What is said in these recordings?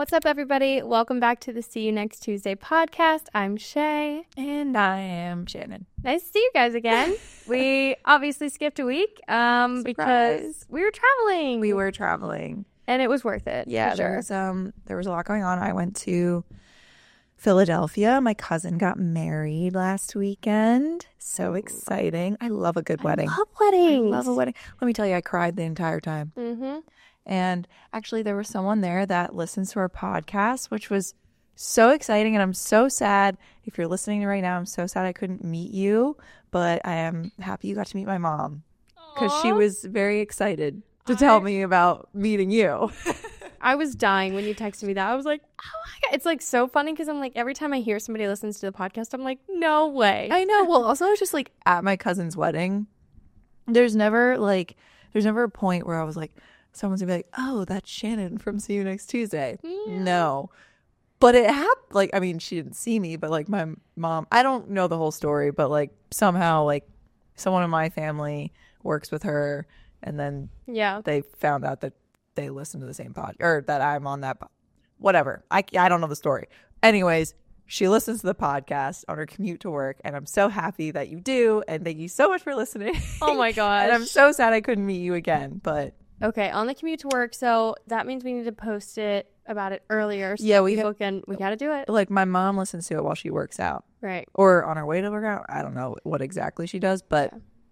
What's up, everybody? Welcome back to the See You Next Tuesday podcast. I'm Shay. And I am Shannon. Nice to see you guys again. We obviously skipped a week because we were traveling. We were traveling. And it was worth it. Yeah, for sure. there was a lot going on. I went to Philadelphia. My cousin got married last weekend. So exciting. I love a good wedding. I love weddings. I love a wedding. Let me tell you, I cried the entire time. Mm-hmm. And actually, there was someone there that listens to our podcast, which was so exciting. And I'm so sad. If you're listening right now, I'm so sad I couldn't meet you. But I am happy you got to meet my mom because she was very excited to tell me about meeting you. I was dying when you texted me that. I was like, oh my God. It's like so funny because I'm like, every time I hear somebody listens to the podcast, I'm like, no way. I know. Well, also, I was just like at my cousin's wedding. There's never a point where I was like, someone's gonna be like, oh, that's Shannon from See You Next Tuesday. Yeah. No. But it happened. Like, I mean, she didn't see me, but like my mom, I don't know the whole story, but like somehow like someone in my family works with her. And then they found out that they listen to the same pod or that I'm on that. Whatever. I don't know the story. Anyways, she listens to the podcast on her commute to work. And I'm so happy that you do. And thank you so much for listening. Oh my gosh. And I'm so sad I couldn't meet you again. But okay, on the commute to work. So that means we need to post it about it earlier. So yeah, we got to do it. Like my mom listens to it while she works out. Right. Or on her way to work out. I don't know what exactly she does. But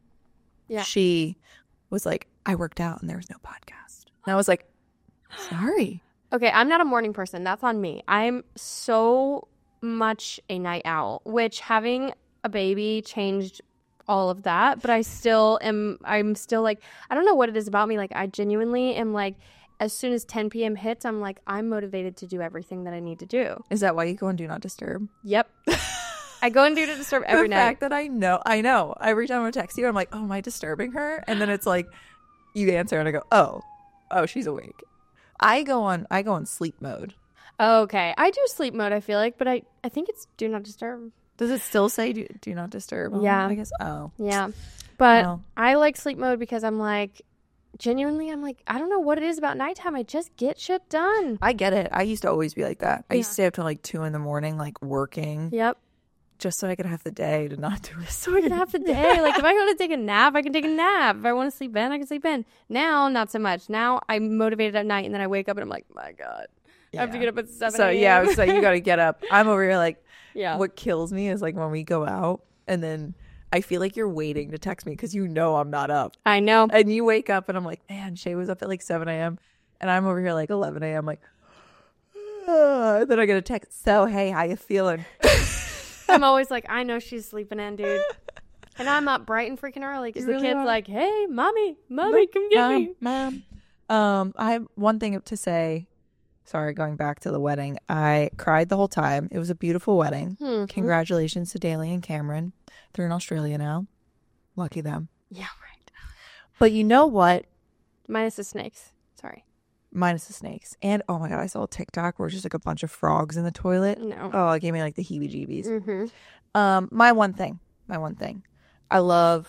she was like, I worked out and there was no podcast. And I was like, sorry. Okay, I'm not a morning person. That's on me. I'm so much a night owl, which having a baby changed all of that. But I'm still like, I don't know what it is about me. Like, I genuinely am like, as soon as 10 p.m. hits, I'm like, I'm motivated to do everything that I need to do. Is that why you go on Do Not Disturb? Yep. I go and Do Not Disturb every night. The fact that I know. Every time I text you, I'm like, oh, am I disturbing her? And then it's like, you answer and I go, oh, she's awake. I go on sleep mode. Okay. I do sleep mode, I feel like, but I think it's Do Not Disturb. Does it still say do not disturb? Yeah. I guess. Oh. Yeah. But I like sleep mode because I'm like, genuinely, I'm like, I don't know what it is about nighttime. I just get shit done. I get it. I used to always be like that. I used to stay up till like 2 a.m, like working. Yep. Just so I could have the day to not do it. So I could have the day. Like, if I want to take a nap, I can take a nap. If I want to sleep in, I can sleep in. Now, not so much. Now, I'm motivated at night, and then I wake up, and I'm like, my God. I have to get up at 7 So, a.m. so you got to get up. I'm over here like, yeah. What kills me is like when we go out, and then I feel like you're waiting to text me because you know I'm not up. I know. And you wake up, and I'm like, man, Shay was up at like 7 a.m. And I'm over here like 11 a.m. like, and then I get a text. So, hey, how you feeling? I'm always like, I know she's sleeping in, dude. And I'm up bright and freaking early because the kid's like, hey, mommy, come get me. Mom. I have one thing to say. Sorry, going back to the wedding. I cried the whole time. It was a beautiful wedding. Mm-hmm. Congratulations to Daly and Cameron. They're in Australia now. Lucky them. Yeah, right. But you know what? Minus the snakes. Sorry. Minus the snakes. And, oh my God, I saw a TikTok where it's just like a bunch of frogs in the toilet. No. Oh, it gave me like the heebie-jeebies. Mm-hmm. My one thing. I love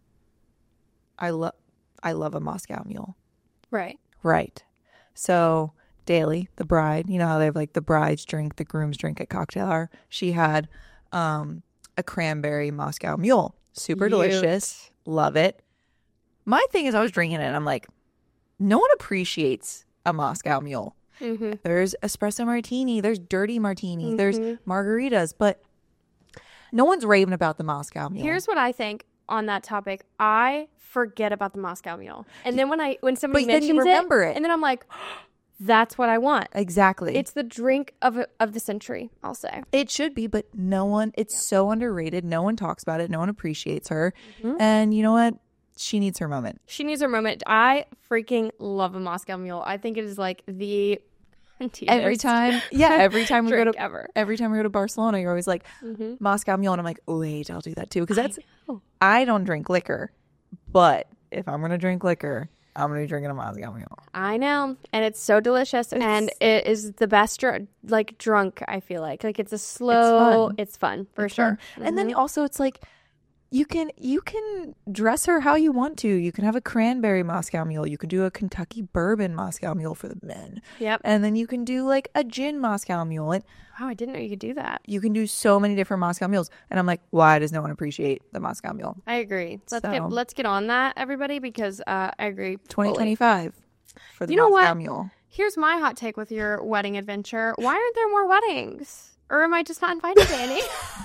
a Moscow Mule. Right. So Daly, the bride, you know how they have like the bride's drink, the groom's drink at cocktail hour. She had a cranberry Moscow Mule. Super delicious. Love it. My thing is I was drinking it and I'm like, no one appreciates a Moscow Mule. Mm-hmm. There's espresso martini. There's dirty martini. Mm-hmm. There's margaritas. But no one's raving about the Moscow Mule. Here's what I think on that topic. I forget about the Moscow Mule. And then when somebody mentions then you remember it. And then I'm like, that's what I want. Exactly. It's the drink of the century, I'll say. It should be, but no one, it's so underrated. No one talks about it. No one appreciates her. Mm-hmm. And you know what? She needs her moment. I freaking love a Moscow Mule. I think it is like the every time we go to ever. Every time we go to Barcelona, you're always like Moscow Mule, and I'm like, wait, I'll do that too because I don't drink liquor, but if I'm gonna drink liquor, I'm gonna be drinking a Moscow Mule. I know, and it's so delicious, and it is the best drunk. I feel like it's a slow, it's fun for sure. Fun. And then also it's like You can dress her how you want to. You can have a cranberry Moscow Mule. You can do a Kentucky bourbon Moscow Mule for the men. Yep. And then you can do like a gin Moscow Mule. And wow, I didn't know you could do that. You can do so many different Moscow Mules. And I'm like, why does no one appreciate the Moscow Mule? I agree. Let's get on that, everybody, because I agree. 2025 for the Moscow Mule. Here's my hot take with your wedding adventure. Why aren't there more weddings? Or am I just not invited to any?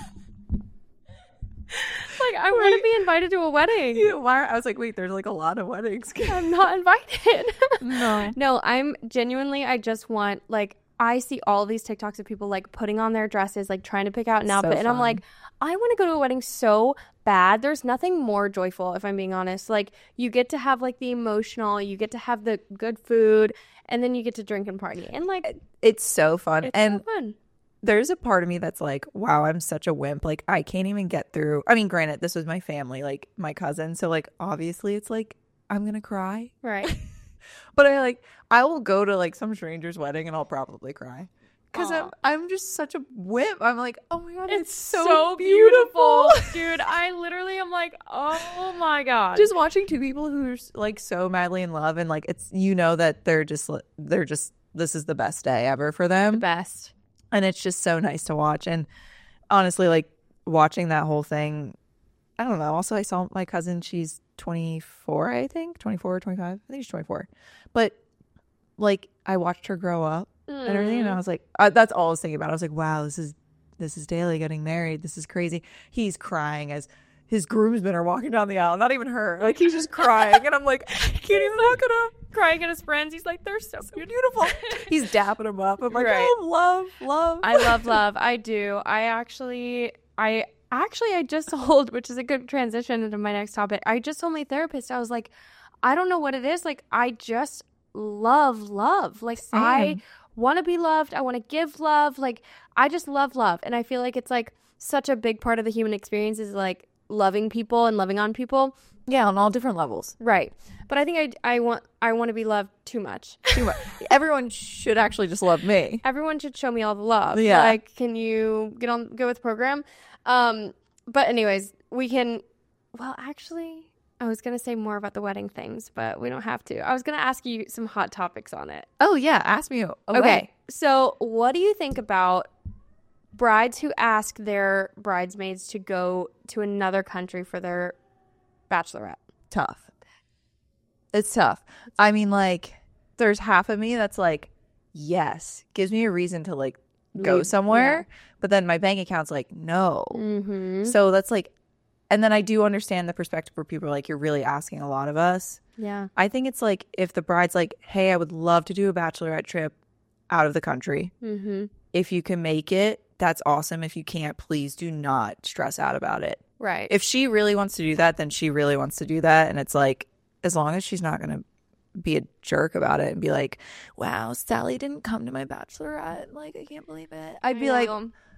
Like, I want to be invited to a wedding. Yeah, I was like, wait, there's like a lot of weddings. I'm not invited. No, I'm genuinely, I just want, like, I see all these TikToks of people like putting on their dresses, like trying to pick out an outfit. And I'm like, I want to go to a wedding so bad. There's nothing more joyful, if I'm being honest. Like, you get to have like the emotional, you get to have the good food, and then you get to drink and party. And like, it's so fun. It's so fun. There's a part of me that's like, wow, I'm such a wimp. Like, I can't even get through. I mean, granted, this was my family, like my cousin. So like, obviously it's like, I'm going to cry. Right. But I will go to like some stranger's wedding and I'll probably cry. Because I'm just such a wimp. I'm like, oh my God, it's so beautiful. Dude, I literally am like, oh my God. Just watching two people who are like so madly in love and like, it's, you know, that they're just, this is the best day ever for them. The best. And it's just so nice to watch. And honestly, like watching that whole thing, I don't know. Also, I saw my cousin, she's 24, I think, 24 or 25. I think she's 24. But like, I watched her grow up and everything. And I was like, that's all I was thinking about. I was like, wow, this is Daly getting married. This is crazy. He's crying as his groomsmen are walking down the aisle. Not even her. Like, he's just crying. And I'm like, I can't even look at him. Crying at his friends. He's like, they're so beautiful. He's dapping him up. I'm like, oh, love. I love love. I do. I just told, which is a good transition into my next topic. I just told my therapist, I was like, I don't know what it is. Like, I just love love. Like, same. I want to be loved. I want to give love. Like, I just love love. And I feel like it's like such a big part of the human experience is like loving people and loving on people. Yeah, on all different levels. Right. But I think I want to be loved too much. Too much. Everyone should actually just love me. Everyone should show me all the love. Yeah. Like, can you go with the program? But anyways, we can, well, actually, I was going to say more about the wedding things, but we don't have to. I was going to ask you some hot topics on it. Oh, yeah. Ask me. Okay. So what do you think about brides who ask their bridesmaids to go to another country for their bachelorette? Tough. It's tough. I mean, like, there's half of me that's like, yes, gives me a reason to like go somewhere. Yeah. But then my bank account's like, no. Mm-hmm. So that's like, and then I do understand the perspective where people are like, you're really asking a lot of us. Yeah. I think it's like, if the bride's like, hey, I would love to do a bachelorette trip out of the country. Mm-hmm. If you can make it, that's awesome. If you can't, please do not stress out about it. Right. If she really wants to do that, then she really wants to do that. And it's like, as long as she's not going to be a jerk about it and be like, wow, Sally didn't come to my bachelorette. Like, I can't believe it. I'd be like,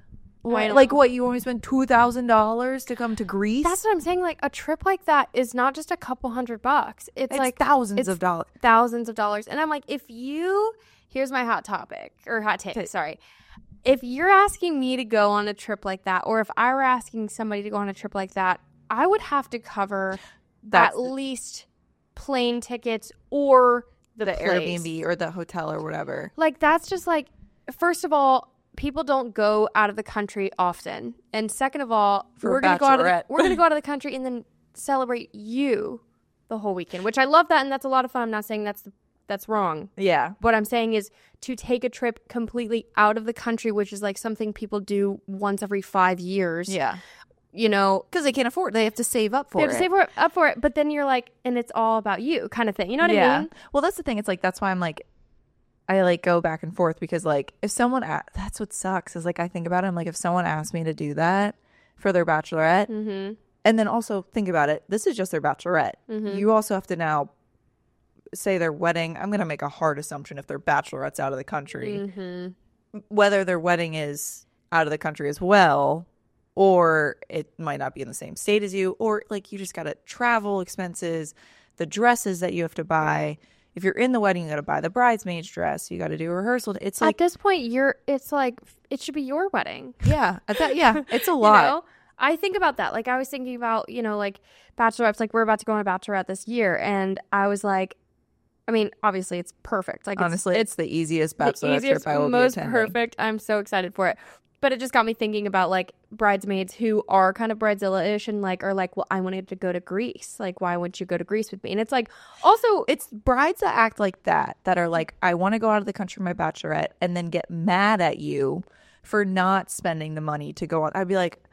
what, you only spent $2,000 to come to Greece? That's what I'm saying. Like, a trip like that is not just a couple $100. It's like thousands of dollars. Thousands of dollars. And I'm like, here's my hot take, sorry. If you're asking me to go on a trip like that, or if I were asking somebody to go on a trip like that, I would have to cover at least plane tickets or the Airbnb or the hotel or whatever. Like, that's just like, first of all, people don't go out of the country often, and second of all, we're gonna go out of the country and then celebrate you the whole weekend, which I love that, and that's a lot of fun. I'm not saying that's wrong. Yeah. What I'm saying is to take a trip completely out of the country, which is like something people do once every 5 years. Yeah. You know, because they can't afford it. They have to save up for it. They have to save up for it. But then you're like, and it's all about you kind of thing. You know what I mean? Well, that's the thing. It's like, that's why I'm like, I like go back and forth, because like, if someone, that's what sucks is like, I think about it. I'm like, if someone asked me to do that for their bachelorette, mm-hmm. and then also think about it, this is just their bachelorette. Mm-hmm. You also have to now say their wedding. I'm going to make a hard assumption if their bachelorette's out of the country, mm-hmm. whether their wedding is out of the country as well, or it might not be in the same state as you, or like you just got to travel expenses, the dresses that you have to buy. If you're in the wedding, you got to buy the bridesmaid's dress. You got to do a rehearsal. It's like, at this point, it's like, it should be your wedding. Yeah. It's a lot. You know? I think about that. Like, I was thinking about, you know, like, bachelorettes. Like, we're about to go on a bachelorette this year. And I was like, I mean, obviously, it's perfect. Like, honestly, it's the easiest bachelorette trip I will be attending. Most perfect. I'm so excited for it. But it just got me thinking about, like, bridesmaids who are kind of bridezilla-ish and, like, are like, well, I wanted to go to Greece. Like, why wouldn't you go to Greece with me? And it's like, also, it's brides that act like that are like, I want to go out of the country with my bachelorette, and then get mad at you for not spending the money to go on. I'd be like,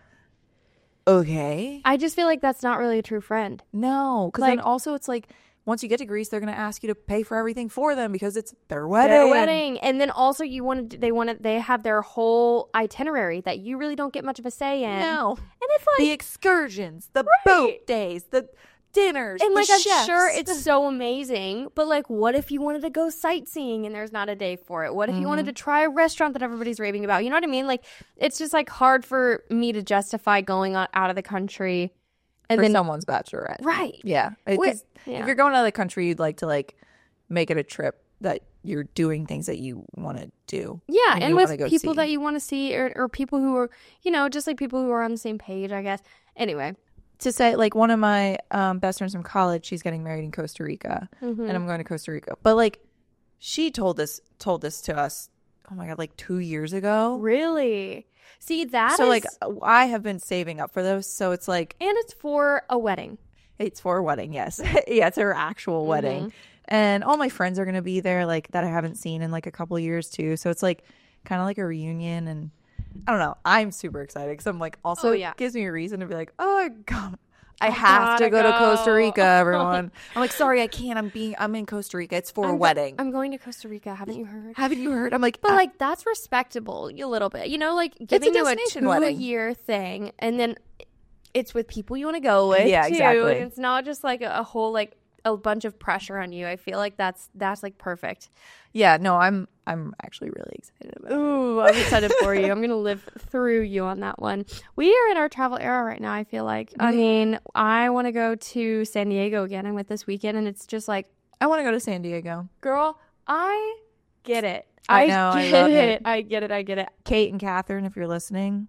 okay. I just feel like that's not really a true friend. No, because then also it's like, once you get to Greece, they're going to ask you to pay for everything for them because it's their wedding. And then also they have their whole itinerary that you really don't get much of a say in. No. And it's like the excursions, the boat days, the dinners, and like, I'm sure it's so amazing, but like, what if you wanted to go sightseeing and there's not a day for it? What if you wanted to try a restaurant that everybody's raving about? You know what I mean? Like, it's just like hard for me to justify going out of the country and for someone's bachelorette. Right. Yeah. If you're going out of the country, you'd like to like make it a trip that you're doing things that you want to do. Yeah. And with people that you want to see or people who are, you know, just like people who are on the same page, I guess. Anyway. To say, like, one of my best friends from college, she's getting married in Costa Rica, and I'm going to Costa Rica. But like, she told this to us, oh my God, like 2 years ago. Really? See, like, I have been saving up for those. So it's like, and it's for a wedding. It's for a wedding, yes. Yeah, it's her actual wedding. And all my friends are going to be there, like, that I haven't seen in like a couple of years too. So it's like kind of like a reunion, and I don't know. I'm super excited because I'm like, also it gives me a reason to be like, oh my God, I have to go to Costa Rica, everyone. I'm like, sorry, I can't. I'm in Costa Rica. It's for a wedding. I'm going to Costa Rica. Haven't you heard? I'm like, but like, that's respectable a little bit. You know, like giving you a 2-year thing, and then it's with people you want to go with. Yeah, too. exactly. And it's not just like a whole like a bunch of pressure on you. I feel like that's like perfect. Yeah, no, I'm actually really excited about it. Ooh, I'm excited for you. I'm going to live through you on that one. We are in our travel era right now, I feel like. I mean, I want to go to San Diego again. I went this weekend, and it's just like, I want to go to San Diego. Girl, I get it. I know. I love it. I get it. Kate and Catherine, if you're listening.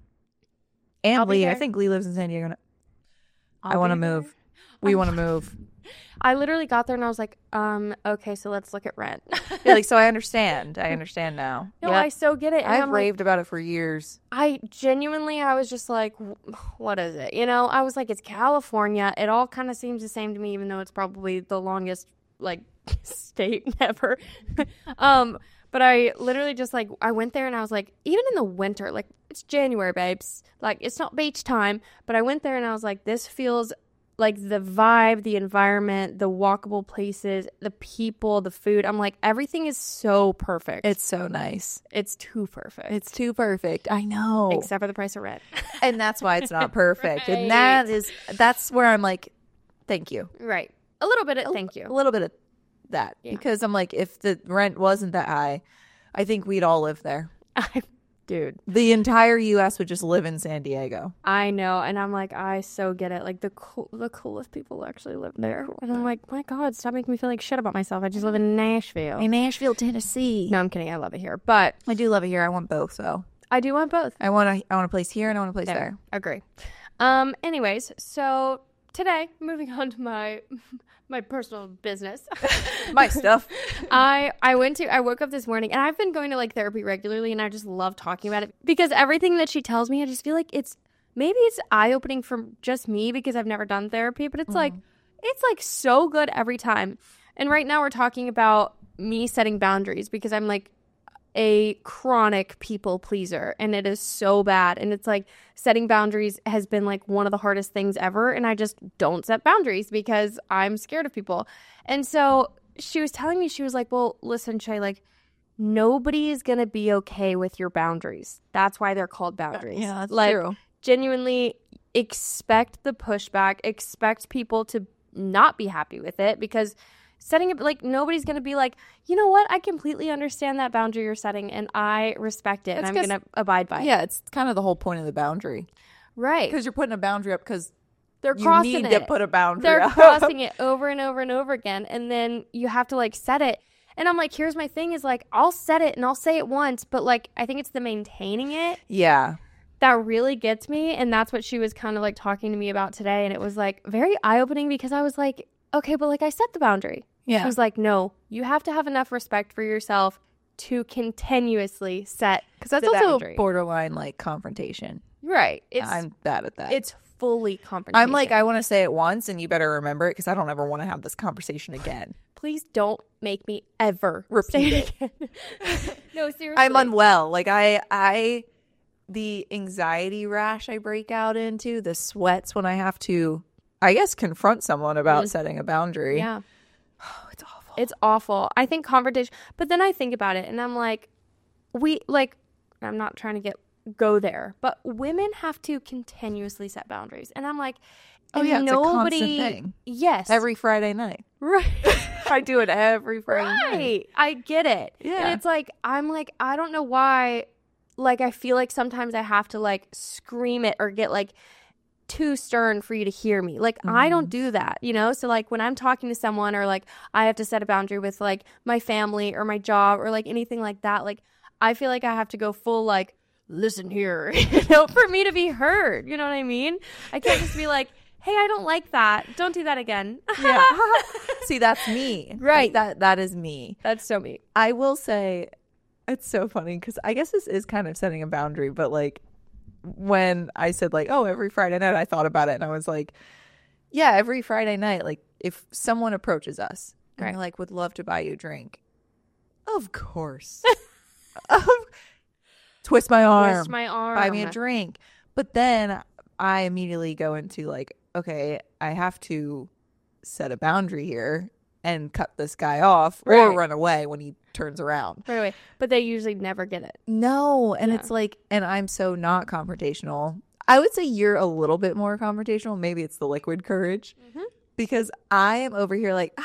And Lee. I think Lee lives in San Diego. I want to move. We want to move. I literally got there and I was like, okay, so let's look at rent. Yeah, like, so I understand. I understand now. No, yep. I so get it. I've raved about it for years. I was just like, what is it? You know, I was like, it's California. It all kind of seems the same to me, even though it's probably the longest, like, state ever. But I literally just, like, I went there and I was like, even in the winter, like, it's January, babes. Like, it's not beach time. But I went there and I was like, this feels like the vibe, the environment, the walkable places, the people, the food. I'm like, everything is so perfect. It's so nice. It's too perfect. It's too perfect. I know. Except for the price of rent. And that's why it's not perfect. Right. And that's where I'm like, thank you. Right. A little bit of thank you. A little bit of that. Yeah. Because I'm like, if the rent wasn't that high, I think we'd all live there. Dude, the entire U.S. would just live in San Diego. I know, and I'm like, I so get it. Like, the coolest people actually live there, and I'm like, my God, stop making me feel like shit about myself. I just live in Nashville. In Nashville, Tennessee. No, I'm kidding. I love it here, but I do love it here. I want both, so I do want both. I want a place here and I want a place there. Agree. Anyways, so today, moving on to my personal business. My stuff. I woke up this morning, and I've been going to like therapy regularly, and I just love talking about it because everything that she tells me, I just feel like it's eye-opening for just me because I've never done therapy, but it's like so good every time. And right now we're talking about me setting boundaries because I'm like a chronic people pleaser, and it is so bad. And it's like setting boundaries has been like one of the hardest things ever, and I just don't set boundaries because I'm scared of people. And so she was telling me, she was like, well, listen, Shay, like, nobody is gonna be okay with your boundaries. That's why they're called boundaries. Yeah, that's like, true. Genuinely expect the pushback, expect people to not be happy with it, because setting it, like, nobody's going to be like, you know what? I completely understand that boundary you're setting, and I respect it, and I'm going to abide by it. Yeah, it's kind of the whole point of the boundary. Right. Because you're putting a boundary up because they're crossing it. You need to put a boundary up. They're crossing it over and over and over again, and then you have to, like, set it. And I'm like, here's my thing is, like, I'll set it and I'll say it once, but, like, I think it's the maintaining it. Yeah. that really gets me. And that's what she was kind of like talking to me about today. And it was like very eye-opening because I was like, okay, but like I set the boundary. Yeah. She was like, no, you have to have enough respect for yourself to continuously set because that's also boundary. Borderline like confrontation. Right. I'm bad at that. It's fully confrontation. I'm like, I want to say it once and you better remember it because I don't ever want to have this conversation again. Please don't make me ever repeat it again. No, seriously. I'm unwell. Like the anxiety rash I break out into, the sweats when I have to, I guess, confront someone about setting a boundary. Yeah. Oh, it's awful. It's awful. I think confrontation, but then I think about it and I'm like, I'm not trying to go there, but women have to continuously set boundaries. And I'm like, it's a constant thing. Yes. Every Friday night. Right. I do it every Friday night. Right. I get it. Yeah. And it's like, I'm like, I don't know why, like, I feel like sometimes I have to, like, scream it or get, like, too stern for you to hear me. Like, I don't do that, you know? So, like, when I'm talking to someone or, like, I have to set a boundary with, like, my family or my job or, like, anything like that, like, I feel like I have to go full, like, listen here, you know, for me to be heard. You know what I mean? I can't just be like, hey, I don't like that. Don't do that again. Yeah. See, that's me. Right. That is me. That's so me. I will say, it's so funny because I guess this is kind of setting a boundary, but like when I said like, oh, every Friday night, I thought about it and I was like, yeah, every Friday night, like if someone approaches us and they're like, would love to buy you a drink. Of course. Twist my arm. Buy me a drink. But then I immediately go into like, okay, I have to set a boundary here and cut this guy off or run away when he turns around. Right away. But they usually never get it. No. And it's like, and I'm so not confrontational. I would say you're a little bit more confrontational. Maybe it's the liquid courage. Because I am over here like,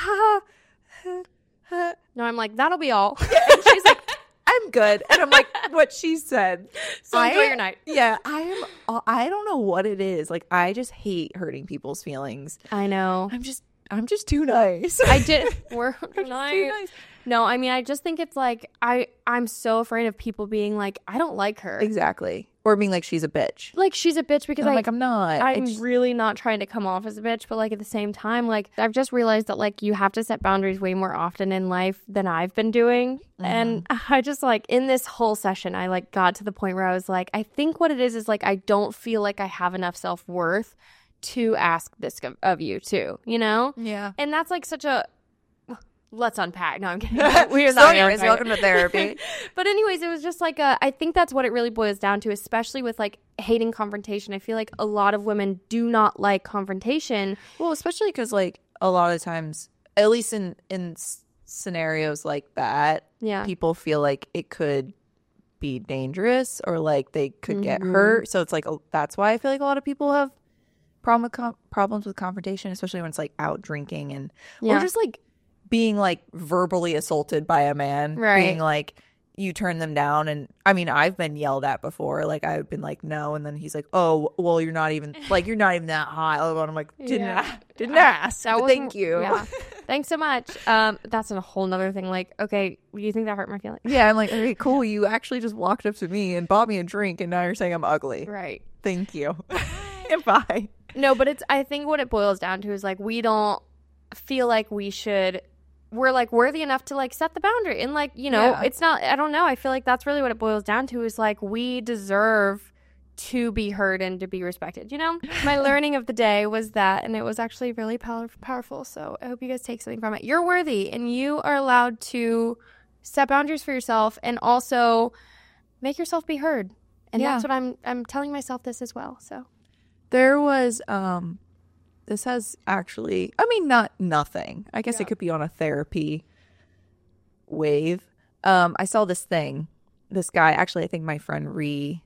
No, I'm like, that'll be all. And she's like, I'm good. And I'm like, what she said. So enjoy your night. Yeah. I don't know what it is. Like, I just hate hurting people's feelings. I know. I'm just too nice. We're nice. No, I mean, I just think it's like, I'm so afraid of people being like, I don't like her. Exactly. Or being like, she's a bitch. Like, she's a bitch because I'm not. I'm really not trying to come off as a bitch. But like at the same time, like I've just realized that like you have to set boundaries way more often in life than I've been doing. And I just like in this whole session, I like got to the point where I was like, I think what it is like, I don't feel like I have enough self-worth to ask this of you too, you know? Yeah. And that's like such a, let's unpack. No, I'm kidding. Welcome to therapy. But anyways, it was just like I think that's what it really boils down to, especially with like hating confrontation. I feel like a lot of women do not like confrontation. Well, especially because like a lot of times, at least in scenarios like that, people feel like it could be dangerous or like they could get hurt. So it's like that's why I feel like a lot of people have problems with confrontation, especially when it's like out drinking and or just like being like verbally assaulted by a man, being like you turn them down. And I mean, I've been yelled at before. Like I've been like, no. And then he's like, oh, well, you're not even that hot. And I'm like, didn't ask. Thank you. Yeah. Thanks so much. That's a whole nother thing. Like, okay, do you think that hurt my feelings? Yeah. I'm like, okay, cool. You actually just walked up to me and bought me a drink. And now you're saying I'm ugly. Right. Thank you. Bye. No, but I think what it boils down to is like, we don't feel like we're like worthy enough to like set the boundary. And like, you know, it's not, I don't know. I feel like that's really what it boils down to is like, we deserve to be heard and to be respected. You know, my learning of the day was that, and it was actually really powerful. So I hope you guys take something from it. You're worthy and you are allowed to set boundaries for yourself and also make yourself be heard. And that's what I'm telling myself this as well. So there was, this has actually, I mean, nothing. I guess it could be on a therapy wave. I saw this thing. This guy, actually, I think my friend reposted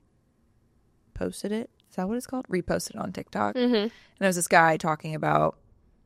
it. Is that what it's called? Reposted on TikTok. And there was this guy talking about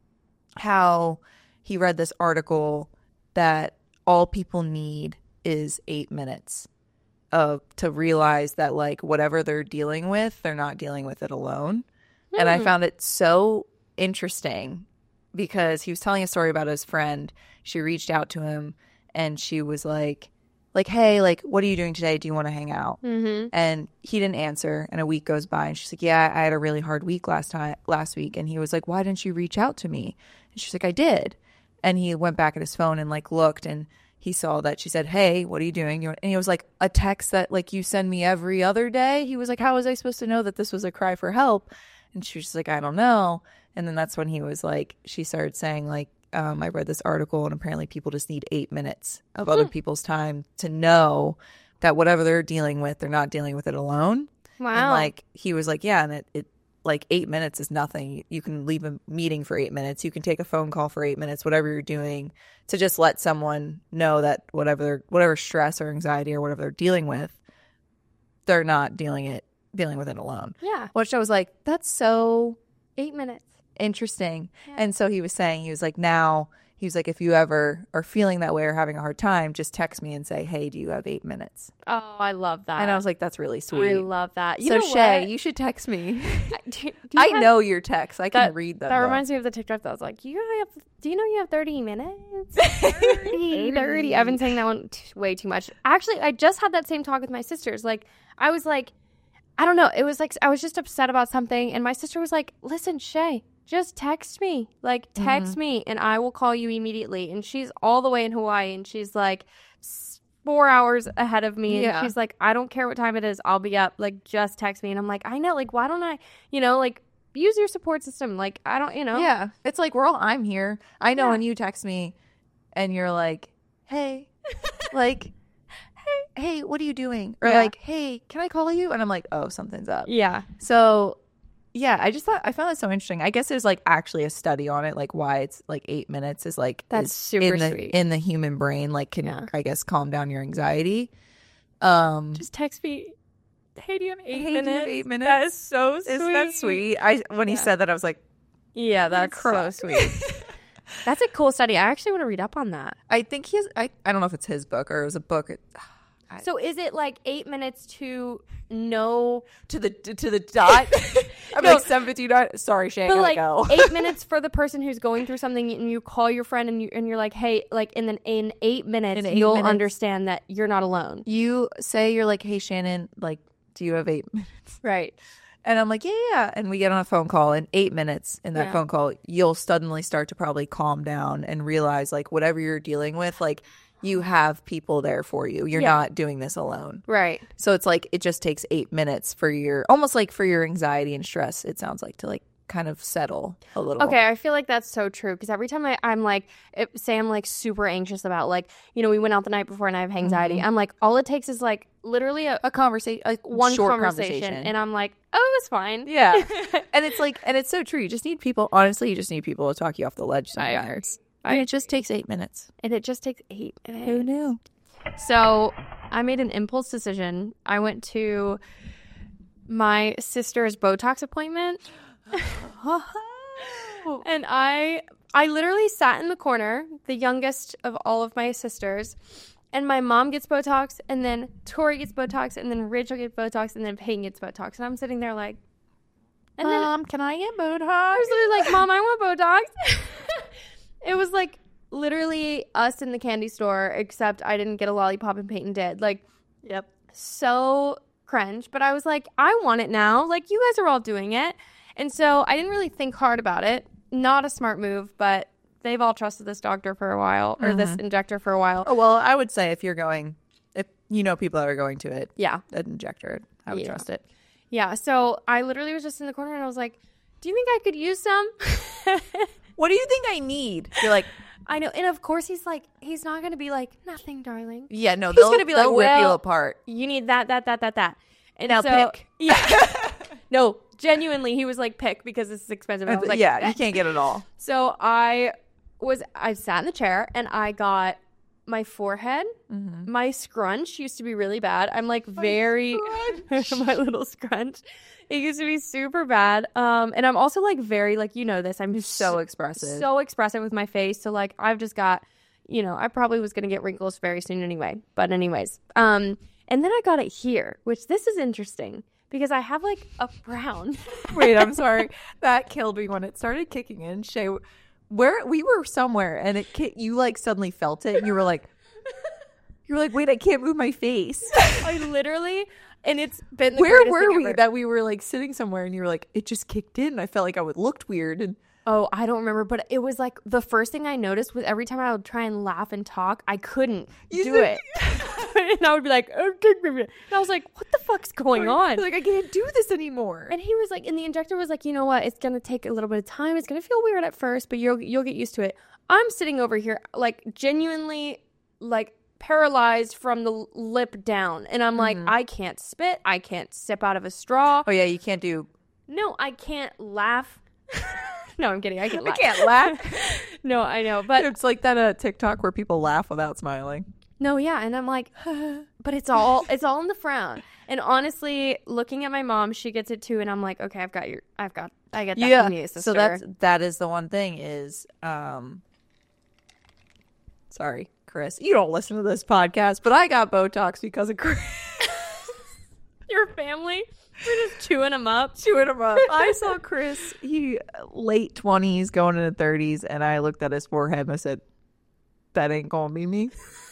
how he read this article that all people need is 8 minutes to realize that like whatever they're dealing with, they're not dealing with it alone. And I found it so interesting because he was telling a story about his friend. She reached out to him and she was like like, hey, like, what are you doing today? Do you want to hang out? Mm-hmm. And he didn't answer, and a week goes by, and she's like, yeah, I had a really hard week last week. And he was like, why didn't you reach out to me? And she's like, I did. And he went back at his phone and like looked, and he saw that she said, hey, what are you doing? And he was like, a text that like you send me every other day. He was like, how was I supposed to know that this was a cry for help? And she was just like, I don't know. And then that's when he was like, she started saying like, I read this article, and apparently people just need 8 minutes of other people's time to know that whatever they're dealing with, they're not dealing with it alone. Wow. And like he was like, yeah, and it like 8 minutes is nothing. You can leave a meeting for 8 minutes. You can take a phone call for 8 minutes, whatever you're doing, to just let someone know that whatever stress or anxiety or whatever they're dealing with, they're not dealing with it alone. Yeah. Which I was like, that's so 8 minutes. interesting. Yeah. And so he was saying, he was like, now, he was like, if you ever are feeling that way or having a hard time, just text me and say, hey, do you have 8 minutes? Oh, I love that. And I was like, that's really sweet. I love that. You So know Shay, what? you should text me. Do you I have- know your texts. I can read them. That though. reminds me of the TikTok that was like, do you know you have 30 minutes? 30. I've been saying that one way too much. Actually, I just had that same talk with my sisters. Like, I was like, I don't know. It was like, I was just upset about something. And my sister was like, listen, Shay, just text me. Like, text me and I will call you immediately. And she's all the way in Hawaii. And she's like 4 hours ahead of me. And she's like, I don't care what time it is. I'll be up. Like, just text me. And I'm like, I know. Like, why don't I, like, use your support system. Like, I don't, Yeah. It's like, I'm here. I know when you text me and you're like, hey, like, hey, what are you doing? Or like, hey, can I call you? And I'm like, oh, something's up. Yeah. So, yeah, I found that so interesting. I guess there's like actually a study on it, like why it's like 8 minutes is like That's super sweet in the human brain, like can I guess calm down your anxiety. Just text me. Hey, do you have 8 minutes? Do you have 8 minutes? That is so sweet. Isn't that sweet? When he said that, I was like, yeah, that's so sweet. That's a cool study. I actually want to read up on that. I think he has. I don't know if it's his book or it was a book. So is it like 8 minutes to know to the dot? I'm like 7:59. Sorry, Shay. But I like go. 8 minutes for the person who's going through something, and you call your friend and you're like, hey, like, and then in 8 minutes you'll understand that you're not alone. You say you're like, hey, Shannon, like, do you have 8 minutes? Right. And I'm like, yeah. And we get on a phone call. In 8 minutes in that phone call, you'll suddenly start to probably calm down and realize, like, whatever you're dealing with, like, you have people there for you. You're not doing this alone. Right. So it's like it just takes 8 minutes for almost like for your anxiety and stress, it sounds like, to like kind of settle a little. Okay, I feel like that's so true because every time I'm like, say I'm like super anxious about like, we went out the night before and I have anxiety. I'm like, all it takes is like literally a conversation, like one short conversation. And I'm like, oh, it's fine. Yeah. And it's like, and it's so true. You just need people. Honestly, you just need people to talk you off the ledge sometimes. And it just takes 8 minutes. And it just takes 8 minutes. Who knew? So I made an impulse decision. I went to my sister's Botox appointment. And I literally sat in the corner, the youngest of all of my sisters. And my mom gets Botox, and then Tori gets Botox, and then Rachel gets Botox, and then Peyton gets Botox. And I'm sitting there like, and Mom, can I get Botox? I was literally like, Mom, I want Botox. It was like literally us in the candy store, except I didn't get a lollipop and Peyton did. Like, so cringe. But I was like, I want it now. Like, you guys are all doing it. And so I didn't really think hard about it. Not a smart move, but they've all trusted this doctor for a while, or this injector for a while. Oh, well, I would say if you know people that are going to it, Yeah. an injector, I would trust it. Yeah. So I literally was just in the corner and I was like, do you think I could use some? What do you think I need? You're like, I know. And of course he's not going to be like, nothing, darling. yeah, no, He's going to be like, rip you well, apart. you need that. And Now so, pick. Yeah. No, genuinely, he was like, pick because this is expensive. And I was like, yeah, you can't get it all. So I sat in the chair and I got my forehead. My scrunch used to be really bad. I'm like my little scrunch. It used to be super bad. And I'm also like very like, this. I'm So expressive. So expressive with my face. So like I've just got, I probably was going to get wrinkles very soon anyway. But anyways. And then I got it here, which this is interesting because I have like a brown. Wait, I'm sorry. That killed me when it started kicking in. Shay, we were somewhere and you like suddenly felt it and you were like, You were like, wait, I can't move my face. I literally, and it's been the Where greatest were thing we ever. that we were like sitting somewhere and you were like, it just kicked in. I felt like I looked weird. And Oh, I don't remember, but it was like the first thing I noticed was every time I would try and laugh and talk, I couldn't do it. And I would be like, oh, and I was like, what the fuck's going on? like, I can't do this anymore. And he was like, and the injector was like, you know what? It's going to take a little bit of time. It's going to feel weird at first, but you'll get used to it. I'm sitting over here, like genuinely like paralyzed from the lip down. And I'm like, I can't spit. I can't sip out of a straw. Oh, yeah, you can't do. No, I can't laugh. No, I'm kidding. I can laugh. I can't laugh. No, I know. But It's like that TikTok where people laugh without smiling. no, yeah. And I'm like, but it's all in the frown. And honestly, looking at my mom, she gets it too. And I'm like, okay, I get that from you, sister. So that is the one thing is, sorry, Chris, you don't listen to this podcast, but I got Botox because of Chris. Your family? We're just chewing them up. I saw Chris, he late 20s going into 30s, and I looked at his forehead and I said, that ain't gonna be me.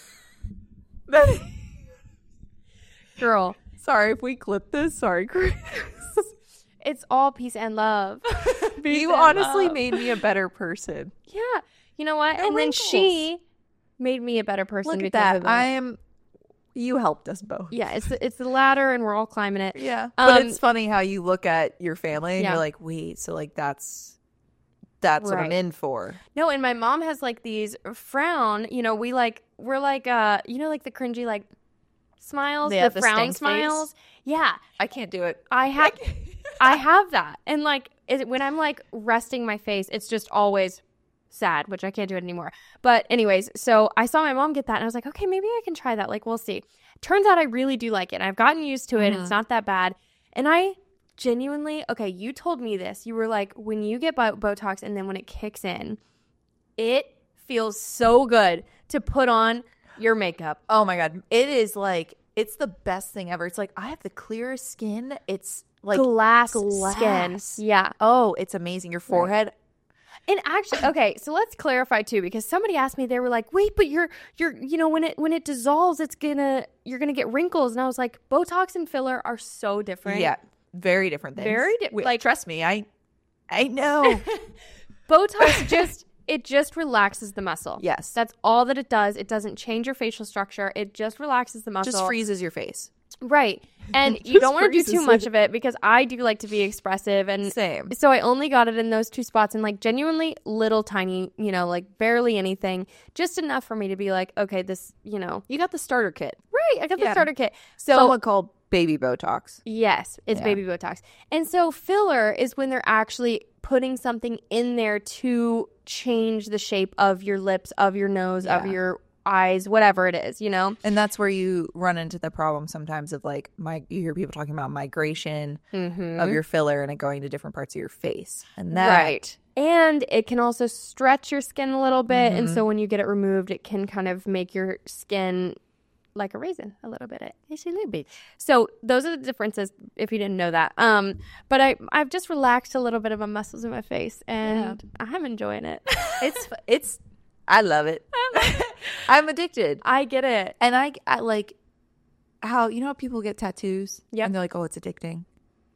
Girl. Sorry if we clip this. Sorry, Chris. It's all peace and love. You honestly made me a better person. Yeah. You know what? No and wrinkles. then she made me a better person. Look at because that. of You helped us both. Yeah, it's the ladder and we're all climbing it. Yeah. But it's funny how you look at your family and Yeah. you're like, wait, so like that's what I'm Right. in for. No, and my mom has like these frown, we're like like the cringy like smiles, Yeah, the the frown stank smiles. face. Yeah. I can't do it. I have that. And like when I'm like resting my face, it's just always sad, which I can't do it anymore. But anyways, so I saw my mom get that and I was like, okay, maybe I can try that. Like, we'll see. Turns out I really do like it. I've gotten used to it. It's not that bad. And I genuinely, okay, you told me this. You were like, when you get Botox and then when it kicks in, it feels so good to put on your makeup. Oh my God. It is like, it's the best thing ever. It's like, I have the clearest skin. It's like Glass skin. Yeah. Oh, it's amazing. Your forehead. And actually, okay, so let's clarify too, because somebody asked me, they were like, "Wait, but you're, when it dissolves, you're gonna get wrinkles." And I was like, Botox and filler are so different. Yeah. Very different things. Very different. Like, trust me, I know. Botox just relaxes the muscle. Yes. That's all that it does. It doesn't change your facial structure. It just relaxes the muscle. Just freezes your face. Right. And you don't want to do too much of it because I do like to be expressive. And Same. so I only got it in those two spots and like genuinely little tiny, like barely anything, just enough for me to be like, okay, this, You got the starter kit. Right. I got the starter kit. So Someone called baby Botox. yes, it's baby Botox. And so filler is when they're actually putting something in there to change the shape of your lips, of your nose, of your eyes, whatever it is, And that's where you run into the problem sometimes of like you hear people talking about migration of your filler and it going to different parts of your face. And that Right. And it can also stretch your skin a little bit. And so when you get it removed, it can kind of make your skin like a raisin a little bit. It's a little bit. So those are the differences if you didn't know that. But I've just relaxed a little bit of my muscles in my face and I'm enjoying it. it's I love it. I'm addicted. I get it. And I like how how people get tattoos Yep. and they're like, oh, it's addicting.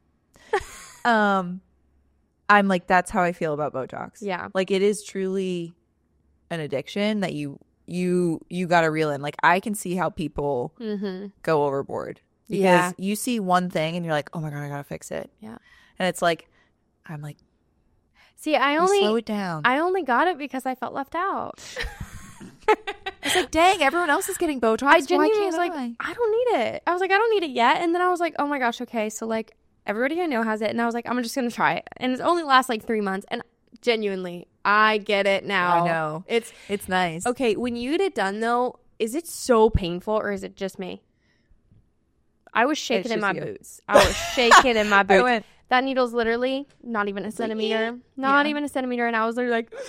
I'm like, that's how I feel about Botox. Yeah. Like it is truly an addiction that you got to reel in. Like I can see how people go overboard because you see one thing and you're like, oh my God, I gotta fix it. Yeah. And it's like, I'm like, See, slow it down. I only got it because I felt left out. It's like, dang, everyone else is getting Botox. I genuinely Why was can't like, I don't need it. I was like, I don't need it yet. And then I was like, oh my gosh, okay. So like everybody I know has it. And I was like, I'm just going to try it. And it only lasts like 3 months. And genuinely, I get it now. I know. It's nice. Okay, when you get it done though, is it so painful or is it just me? I was shaking in my boots. I was shaking in my boots. That needle's literally not even a centimeter. Not even a centimeter. And I was literally like,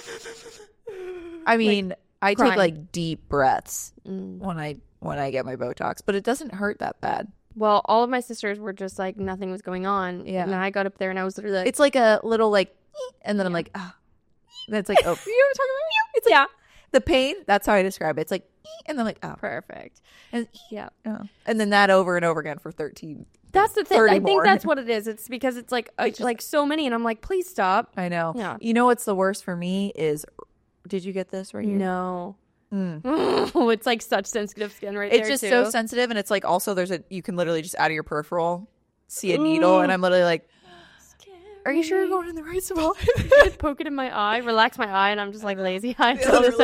I mean, I crying. take like deep breaths when I get my Botox, but it doesn't hurt that bad. well, all of my sisters were just like, nothing was going on. Yeah. And I got up there and I was literally like, It's like a little like, and then I'm like, ah. And it's like, oh, you know what I'm talking about? It's like, The pain, that's how I describe it. It's like, and then like, oh. Perfect. And yeah. Oh. And then that over and over again for 13. That's the thing. I think that's what it is. It's because it's like so many, and I'm like, please stop. I know. Yeah. You know what's the worst for me is, did you get this right here? No. It's like such sensitive skin there. It's just so sensitive, and it's like also you can literally just out of your peripheral see a needle, and I'm literally like, are you sure you're going in the right spot? Just poke it in my eye, relax my eye, and I'm just like lazy eye.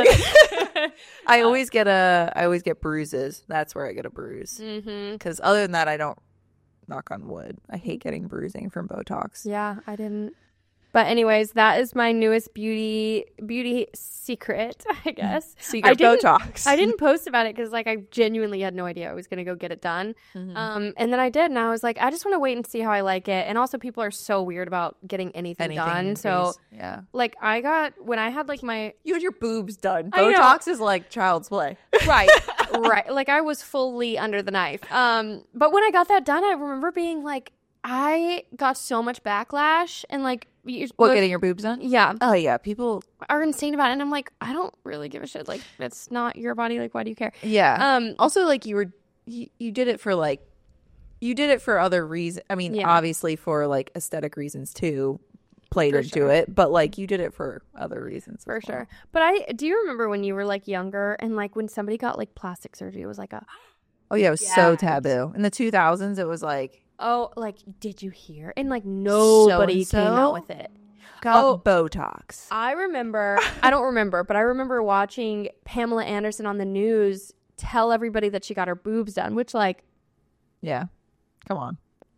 I always get bruises. That's where I get a bruise. Because other than that, I don't. Knock on wood. I hate getting bruising from Botox. Yeah, I didn't. But anyways, that is my newest beauty secret, I guess. Botox. I didn't post about it because like I genuinely had no idea I was going to go get it done. And then I did, and I was like, I just want to wait and see how I like it. And also, people are so weird about getting anything done. So yeah, like when I had like you had your boobs done. Botox is like child's play. Right. Like I was fully under the knife. But when I got that done, I remember being like, I got so much backlash and like getting your boobs done? Yeah. Oh yeah, people are insane about it, and I'm like, I don't really give a shit. Like, it's not your body. Like, why do you care? Yeah. Also, like you did it for like you did it for other reasons. I mean, obviously for like aesthetic reasons too, played into it, but like you did it for other reasons for sure. But do you remember when you were like younger and like when somebody got like plastic surgery, it was like it was so taboo in the 2000s. It was like. Oh, like, did you hear? And, like, nobody came out with it. Got Botox. I don't remember, but I remember watching Pamela Anderson on the news tell everybody that she got her boobs done, which, like. Yeah. Come on.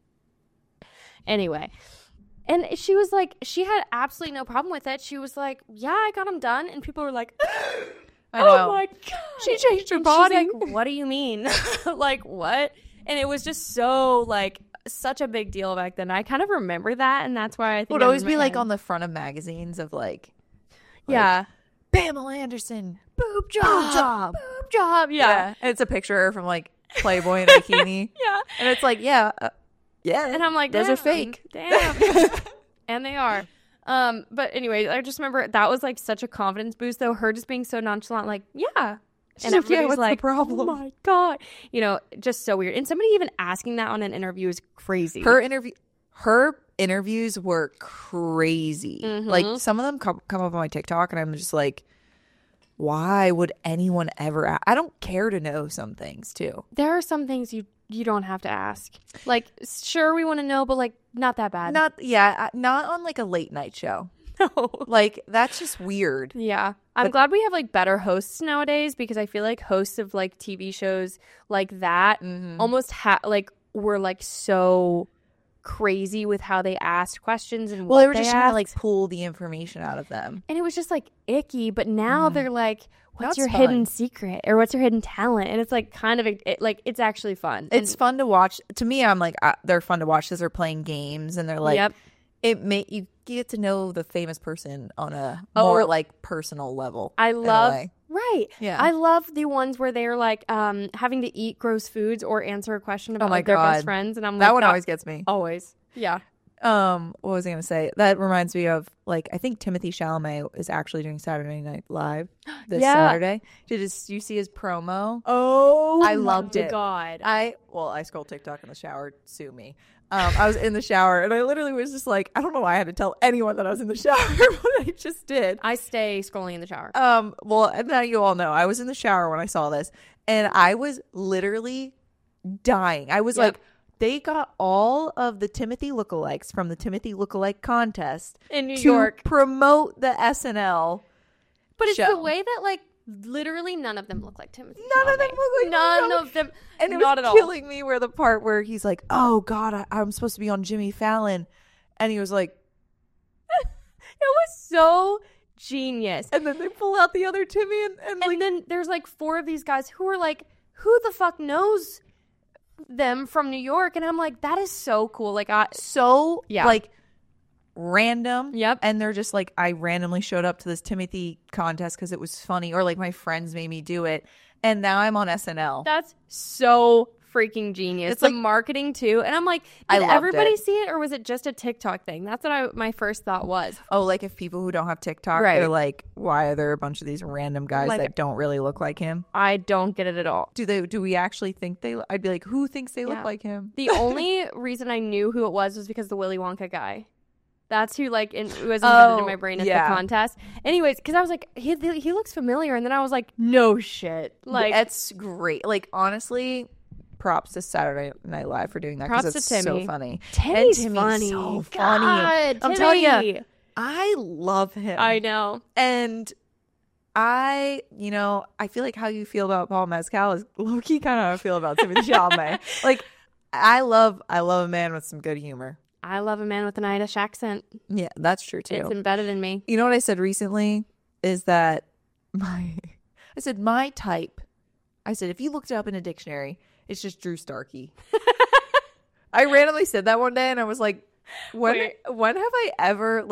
Anyway. And she was like, she had absolutely no problem with it. She was like, yeah, I got them done. And people were like, I know. Oh, my God. She changed her body. She's like, what do you mean? Like, what? And it was just so, like, such a big deal back then. I kind of remember that, and that's why I think it would always be like on the front of magazines of like yeah, Pamela Anderson boob job. Yeah. And it's a picture from like Playboy in a bikini. Yeah, and it's like yeah, and I'm like, those are fake. Damn. And they are. But anyway, I just remember that was like such a confidence boost, though. Her just being so nonchalant, like yeah. And everybody's what's like, the problem? Oh my God. You know, just so weird. And somebody even asking that on an interview is crazy. Her interviews were crazy. Like some of them come up on my TikTok and I'm just like, why would anyone ever I don't care to know some things too. There are some things you don't have to ask. Like, sure, we want to know, but like not that bad. Not on like a late night show. No. Like, that's just weird. Yeah. I'm glad we have, like, better hosts nowadays because I feel like hosts of, like, TV shows like that almost were, like, so crazy with how they asked questions and they were just trying to, like, pull the information out of them. And it was just, like, icky. But now they're like, what's your hidden secret? Or what's your hidden talent? And it's, like, kind of, it's actually fun. It's fun to watch. To me, I'm like, they're fun to watch because they're playing games and they're, like, you get to know the famous person on a more like personal level. I love I love the ones where they're like having to eat gross foods or answer a question about like their best friends, and I'm like that one always gets me. Always. Yeah. What was I gonna say? That reminds me of like I think Timothée Chalamet is actually doing Saturday Night Live this Saturday. Did you see his promo? Oh, I loved it. God. I scroll TikTok in the shower. Sue me. I was in the shower and I literally was just like, I don't know why I had to tell anyone that I was in the shower, but I just did. I stay scrolling in the shower. Well, now you all know I was in the shower when I saw this and I was literally dying. I was like, they got all of the Timothy lookalikes from the Timothy lookalike contest in New York to promote the SNL. But it's the way that like literally none of them look like Timothy. None of them look like none of them. And it not was at killing me where the part where he's like, oh God, I'm supposed to be on Jimmy Fallon. And he was like, it was so genius. And then they pull out the other Timmy and like, then there's like 4 of these guys who are like, who the fuck knows them from New York? And I'm like, that is so cool. Like like random. Yep. And they're just like, I randomly showed up to this Timothy contest because it was funny, or like my friends made me do it, and now I'm on SNL. That's so freaking genius. It's the marketing too. And I'm like, did everybody see it, or was it just a TikTok thing? That's what my first thought was. Oh, like if people who don't have TikTok, they're like, why are there a bunch of these random guys that don't really look like him? I don't get it at all. Do we actually think I'd be like, who thinks they look like him? The only reason I knew who it was because the Willy Wonka guy. That's who was embedded in my brain at the contest. Anyways, because I was like, he looks familiar, and then I was like, no shit. Like, that's great. Like, honestly, props to Saturday Night Live for doing that, because it's so funny. Timmy's funny. So funny. God, I'm telling you, I love him. I know. And I feel like how you feel about Paul Mescal is low-key kind of how I feel about Timothée Chalamet. Like, I love a man with some good humor. I love a man with an Irish accent. Yeah, that's true too. It's embedded in me. You know what I said recently is that my type. I said, if you looked it up in a dictionary, it's just Drew Starkey. I randomly said that one day, and I was like, when have I ever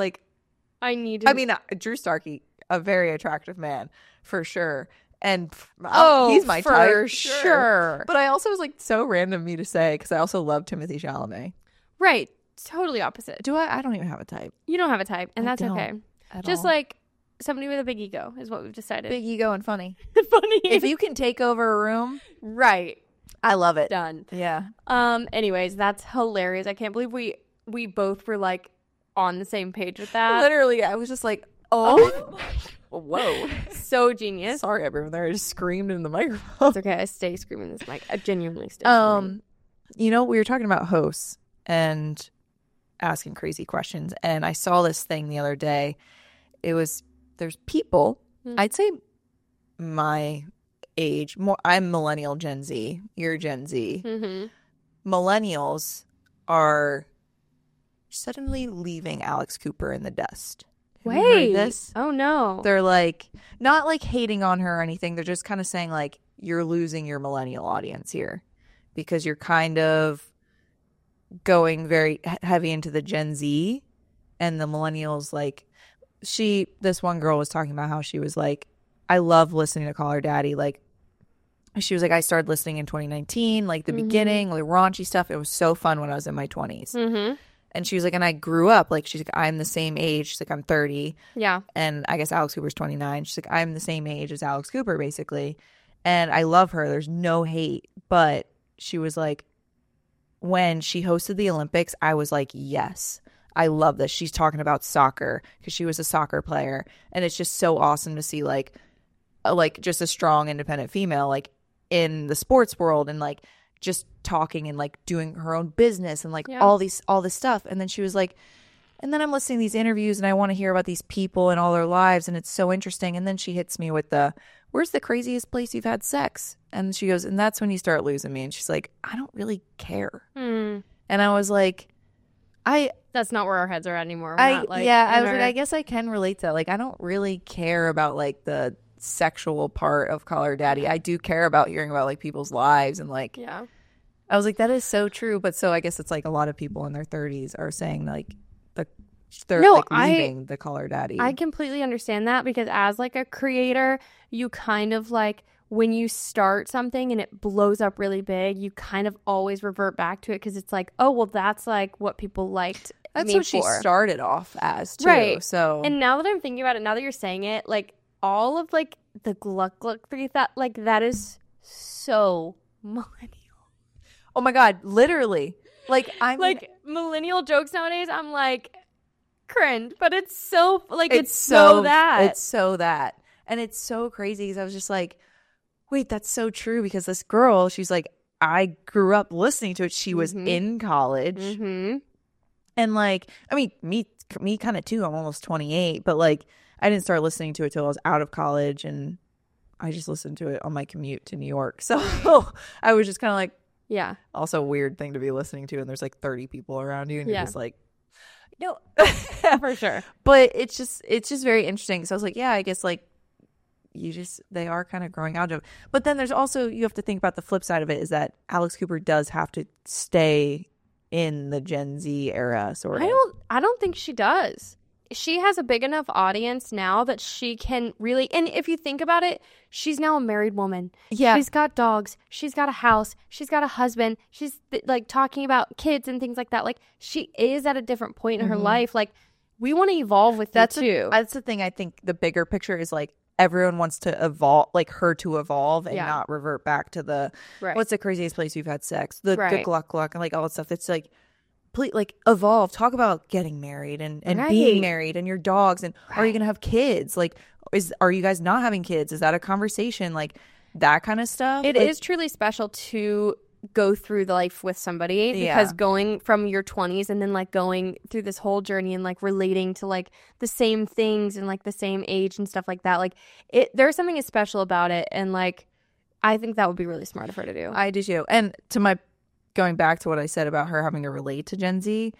Drew Starkey, a very attractive man for sure. And he's my type for sure. But I also was like, so random of me to say, because I also love Timothée Chalamet. Right. Totally opposite. Do I? I don't even have a type. You don't have a type, and that's okay. Just like somebody with a big ego is what we've decided. Big ego and funny. Funny. If you can take over a room, right? I love it. Done. Yeah. Anyways, that's hilarious. I can't believe we both were like on the same page with that. Literally, I was just like, oh. Whoa. So genius. Sorry, everyone. I just screamed in the microphone. It's okay. I stay screaming this mic. I genuinely stay screaming. We were talking about hosts and asking crazy questions, and I saw this thing the other day. There's people, I'd say my age, I'm millennial Gen Z, you're Gen Z. Millennials are suddenly leaving Alex Cooper in the dust. Wait, this? Oh no. They're like, not like hating on her or anything, they're just kind of saying like, you're losing your millennial audience here because you're kind of going very heavy into the Gen Z, and the millennials, like, this one girl was talking about how she was like, I love listening to Call Her Daddy. Like, she was like, I started listening in 2019, like the beginning, like raunchy stuff. It was so fun when I was in my 20s. And she was like, and I grew up, like, she's like, I'm the same age. She's like, I'm 30. Yeah. And I guess Alex Cooper's 29. She's like, I'm the same age as Alex Cooper, basically. And I love her. There's no hate. But she was like, when she hosted the Olympics, I was like, yes, I love this. She's talking about soccer because she was a soccer player. And it's just so awesome to see like just a strong, independent female like in the sports world, and like just talking and like doing her own business and like all this stuff. And then she was like, and then I'm listening to these interviews and I want to hear about these people and all their lives, and it's so interesting. And then she hits me with where's the craziest place you've had sex? And she goes, and that's when you start losing me. And she's like, I don't really care. And I was like, that's not where our heads are at anymore. I was like, I guess I can relate to that. Like, I don't really care about like the sexual part of Call Her Daddy. I do care about hearing about like people's lives, and like, I was like, that is so true. But so I guess it's like a lot of people in their 30s are saying like they're leaving the Call Her Daddy. I completely understand that, because as like a creator, you kind of like, when you start something and it blows up really big, you kind of always revert back to it, because it's like, oh well, that's like what people liked. That's what she started off as too. Right. So, and now that I'm thinking about it, now that you're saying it, like all of like the Gluck Gluck 3, that is so millennial. Oh my God, literally. Like, I'm like millennial jokes nowadays, I'm like cringe, but it's so like it's so that. It's so that. And it's so crazy, because I was just like, wait, that's so true, because this girl, she's like, I grew up listening to it. She was in college. And like, I mean, me kind of too. I'm almost 28, but like, I didn't start listening to it till I was out of college, and I just listened to it on my commute to New York. So I was just kind of like, yeah. Also a weird thing to be listening to, and there's like 30 people around you, and you're just like, no, for sure. But it's just very interesting. So I was like, yeah, I guess like they are kind of growing out of it. But then there's also, you have to think about the flip side of it, is that Alex Cooper does have to stay in the Gen Z era, sort of. I don't think she does. she has a big enough audience now that she can really, and if you think about it, she's now a married woman. Yeah. She's got dogs. She's got a house. She's got a husband. She's like talking about kids and things like that. Like, she is at a different point in her life. Like, we want to evolve with that too. That's the thing. I think the bigger picture is like, everyone wants to evolve, like her to evolve and not revert back to the, what's the craziest place you've had sex? The gluck and like all that stuff. It's like, please, like, evolve. Talk about getting married and being married and your dogs, and are you gonna have kids? Like, are you guys not having kids? Is that a conversation? Like, that kind of stuff. It is truly special to go through the life with somebody, because going from your 20s and then like going through this whole journey and like relating to like the same things and like the same age and stuff like that, like there's something special about it, and like I think that would be really smart of her to do. I do too. And to my going back to what I said about her having to relate to Gen Z,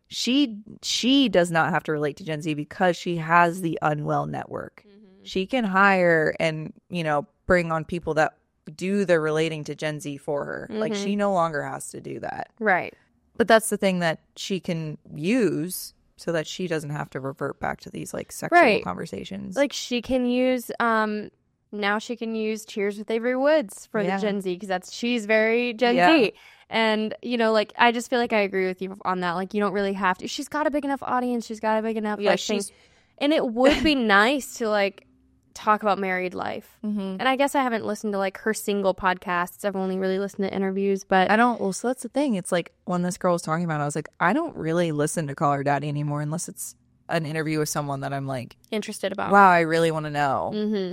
she does not have to relate to Gen Z because she has the Unwell Network. She can hire and, you know, bring on people that do the relating to Gen Z for her. Like, she no longer has to do that. Right. But that's the thing that she can use so that she doesn't have to revert back to these like sexual conversations. Like, she can use now she can use Cheers with Avery Woods for the Gen Z, because she's very Gen Z. And, you know, like, I just feel like I agree with you on that. Like, you don't really have to. She's got a big enough audience. She's got a big enough thing. And it would be nice to like talk about married life. And I guess I haven't listened to like her single podcasts. I've only really listened to interviews, but I don't. Well, so that's the thing. It's like when this girl was talking about it, I was like, I don't really listen to Call Her Daddy anymore unless it's an interview with someone that I'm like interested about. Wow, I really want to know.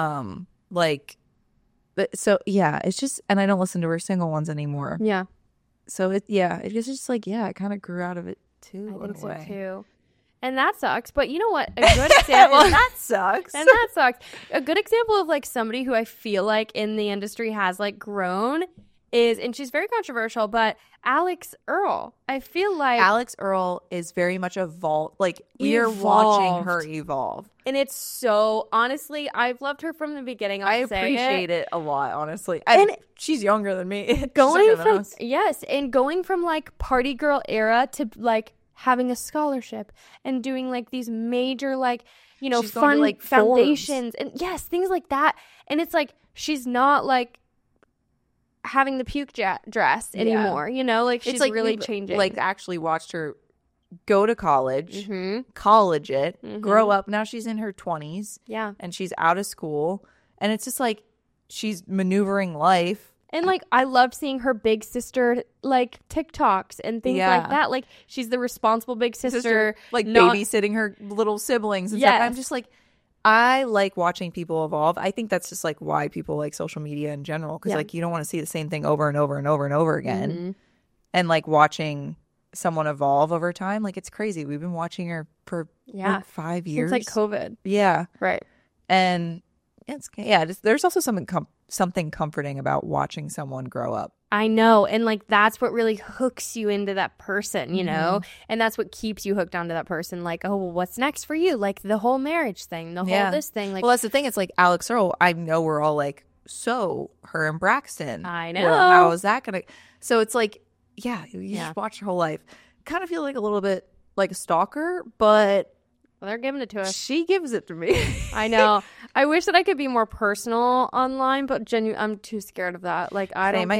Like, but so yeah, it's just, and I don't listen to her single ones anymore. Yeah. So it just like, yeah, it kind of grew out of it too. I think so too. And that sucks. But you know what? A good example. That sucks. And that sucks. A good example of like somebody who I feel like in the industry has like grown is, and she's very controversial, but Alex Earl. I feel like Alex Earl is very much like we're watching her evolve. And it's so, honestly, I've loved her from the beginning. I appreciate it a lot, honestly. And she's younger than me. Going from like party girl era to like having a scholarship and doing like these major like, you know, fun like foundations and things like that. And it's like she's not like having the puke dress anymore, you know, like she's like really changing. Like actually watched her go to college, college it, grow up. Now she's in her 20s. Yeah. And she's out of school. And it's just like she's maneuvering life. And like I loved seeing her big sister like TikToks and things like that. Like she's the responsible big sister like babysitting her little siblings and stuff. I'm just like, I like watching people evolve. I think that's just like why people like social media in general, because like you don't want to see the same thing over and over and over and over again. And like watching someone evolve over time, like it's crazy. We've been watching her for like 5 years. Since like COVID. Yeah. Right. And there's also something comforting about watching someone grow up. I know. And like that's what really hooks you into that person, you know? And that's what keeps you hooked onto that person. Like, oh, well, what's next for you? Like the whole marriage thing, the whole this thing. Like, well, that's the thing. It's like Alex Earl, I know we're all like, so her and Braxton. I know. Well, how is that going to... So it's like, you just watch her whole life. Kind of feel like a little bit like a stalker, but... Well, they're giving it to us. She gives it to me. I know. I wish that I could be more personal online, but I'm too scared of that. Like, I can't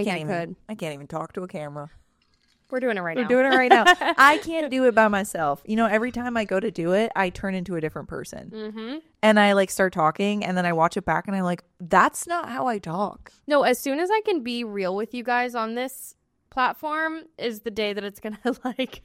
even talk to a camera. We're doing it right now. We're doing it right now. I can't do it by myself. You know, every time I go to do it, I turn into a different person. And I like start talking, and then I watch it back, and I'm like, that's not how I talk. No, as soon as I can be real with you guys on this platform is the day that it's gonna like,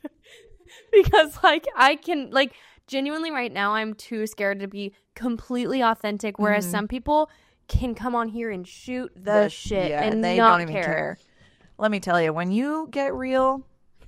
because like I can like. Genuinely right now I'm too scared to be completely authentic, whereas some people can come on here and shoot the shit and they not don't even care. Let me tell you, when you get real,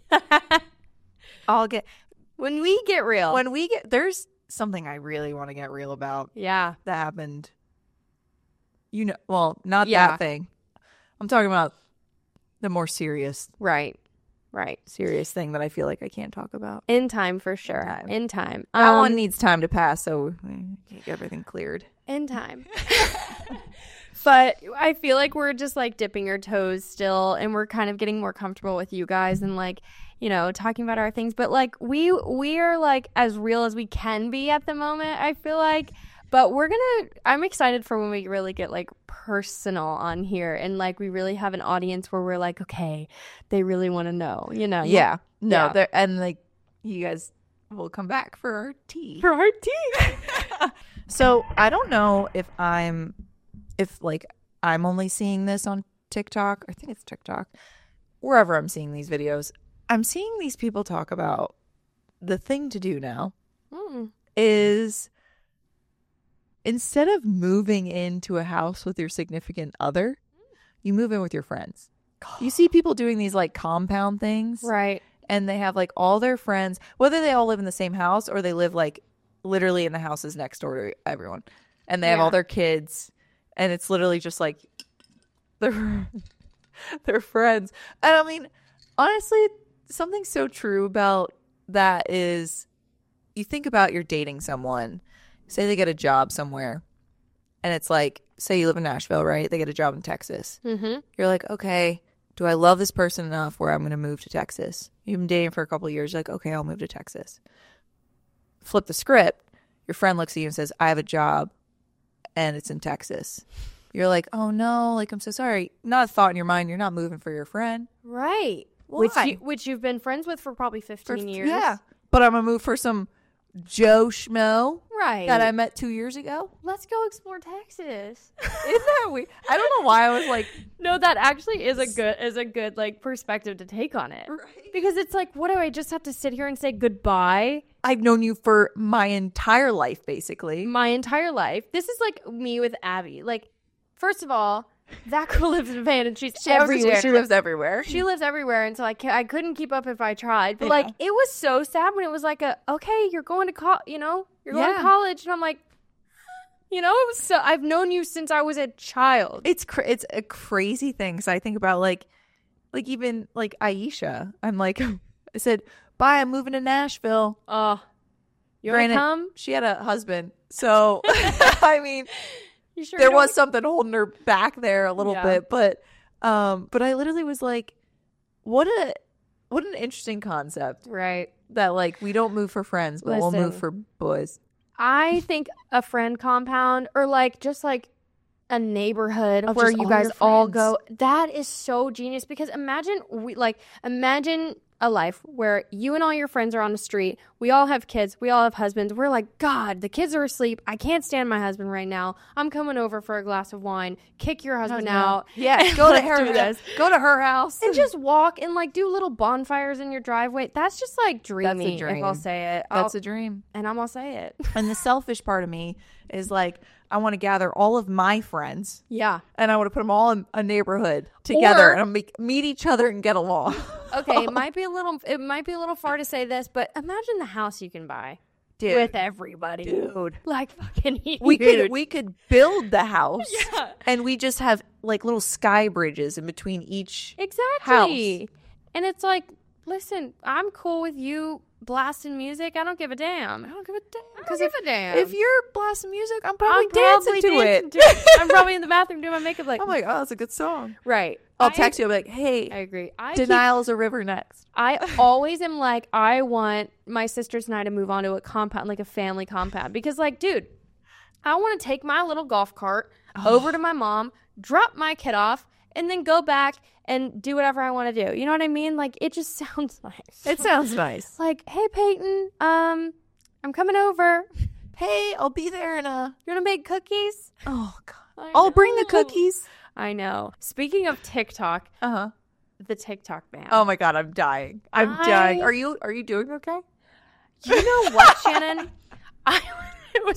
when we get real, there's something I really want to get real about. Yeah. That happened. You know, well, not that thing. I'm talking about the more serious. Right. Serious thing that I feel like I can't talk about. In time, for sure. In time. That one needs time to pass, so we get everything cleared. In time. But I feel like we're just like dipping our toes still, and we're kind of getting more comfortable with you guys. And like, you know, talking about our things. But like we are like as real as we can be at the moment, I feel like. But I'm excited for when we really get like personal on here and like we really have an audience where we're like, okay, they really want to know, you know? Yeah. No, and like you guys will come back for our tea. So I don't know if I'm only seeing this on TikTok. I think it's TikTok. Wherever I'm seeing these videos, I'm seeing these people talk about the thing to do now is instead of moving into a house with your significant other, you move in with your friends. You see people doing these like compound things. Right. And they have like all their friends, whether they all live in the same house or they live like literally in the houses next door to everyone. And they have all their kids. And it's literally just like their friends. And I mean, honestly, something so true about that is you think about you're dating someone. Say they get a job somewhere. And it's like, say you live in Nashville, right? They get a job in Texas. Mm-hmm. You're like, okay, do I love this person enough where I'm going to move to Texas? You've been dating for a couple of years. You're like, okay, I'll move to Texas. Flip the script. Your friend looks at you and says, I have a job and it's in Texas. You're like, oh no, like, I'm so sorry. Not a thought in your mind. You're not moving for your friend. Right. Why? Which you've been friends with for probably 15 years. Yeah. But I'm going to move for some Joe Schmo. Right. That I met 2 years ago. Let's go explore Texas. Isn't that weird? I don't know why I was like. No, that actually is a good like perspective to take on it. Right. Because it's like, what do I just have to sit here and say goodbye? I've known you for my entire life, basically. My entire life. This is like me with Abby. Like, first of all, that girl lives in a van and she's everywhere. She lives everywhere. She lives everywhere, and so I couldn't keep up if I tried. But like, it was so sad when it was like okay, you're going to you're going to college, and I'm like, it was so. I've known you since I was a child. It's a crazy thing because I think about like even like Aisha. I'm like, I said, bye. I'm moving to Nashville. You want to come? She had a husband, so I mean. Sure there was something holding her back there a little bit, but I literally was like, what an interesting concept, right? That like we don't move for friends, but we'll move for boys. I think a friend compound or like just like a neighborhood where you guys all go. That is so genius because imagine a life where you and all your friends are on the street. We all have kids. We all have husbands. We're like, God, the kids are asleep. I can't stand my husband right now. I'm coming over for a glass of wine. Kick your husband out. Yeah, go to her house. And just walk and like do little bonfires in your driveway. That's just like dreamy. That's a dream. If I'll say it. That's a dream. And I'm going to say it. And the selfish part of me is like, I want to gather all of my friends. Yeah. And I want to put them all in a neighborhood together and meet each other and get along. Okay, it might be a little far to say this, but imagine the house you can buy. Dude. With everybody. Dude. Like fucking huge. We could build the house. Yeah. And we just have like little sky bridges in between each house. And it's like, listen, I'm cool with you blasting music. I don't give a damn. Because if you're blasting music, I'm probably dancing to it. I'm probably in the bathroom doing my makeup like, I'm like, oh, that's a good song. Right. I'll text you. I'll be like, hey, I agree. Denial's a river next. I always am like, I want my sisters and I to move on to a compound, like a family compound. Because like, dude, I want to take my little golf cart over to my mom, drop my kid off, and then go back and do whatever I want to do. You know what I mean? Like, it just sounds nice. It sounds nice. Like, hey, Peyton, I'm coming over. Hey, I'll be there in You want to make cookies? Oh, God. I'll bring the cookies. I know. Speaking of TikTok. The TikTok ban. Oh, my God. I'm dying. I'm dying. Are you doing okay? You know what, Shannon? It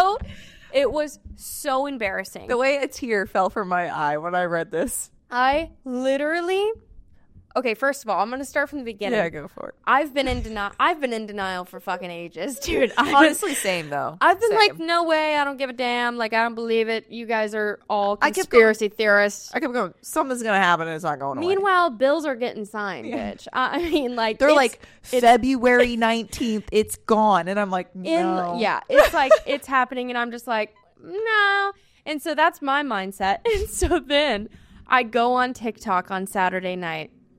was so embarrassing. The way a tear fell from my eye when I read this. I literally... Okay, first of all, I'm going to start from the beginning. Yeah, go for it. I've been in denial for fucking ages, dude. Honestly, same though. I've been like, no way, I don't give a damn. Like, I don't believe it. You guys are all conspiracy theorists. I kept going, something's going to happen and it's not going away. Meanwhile, bills are getting signed, bitch. I mean, like... They're like, February 19th, it's gone. And I'm like, no. It's like, it's happening and I'm just like, no. And so that's my mindset. And so then I go on TikTok on Saturday night.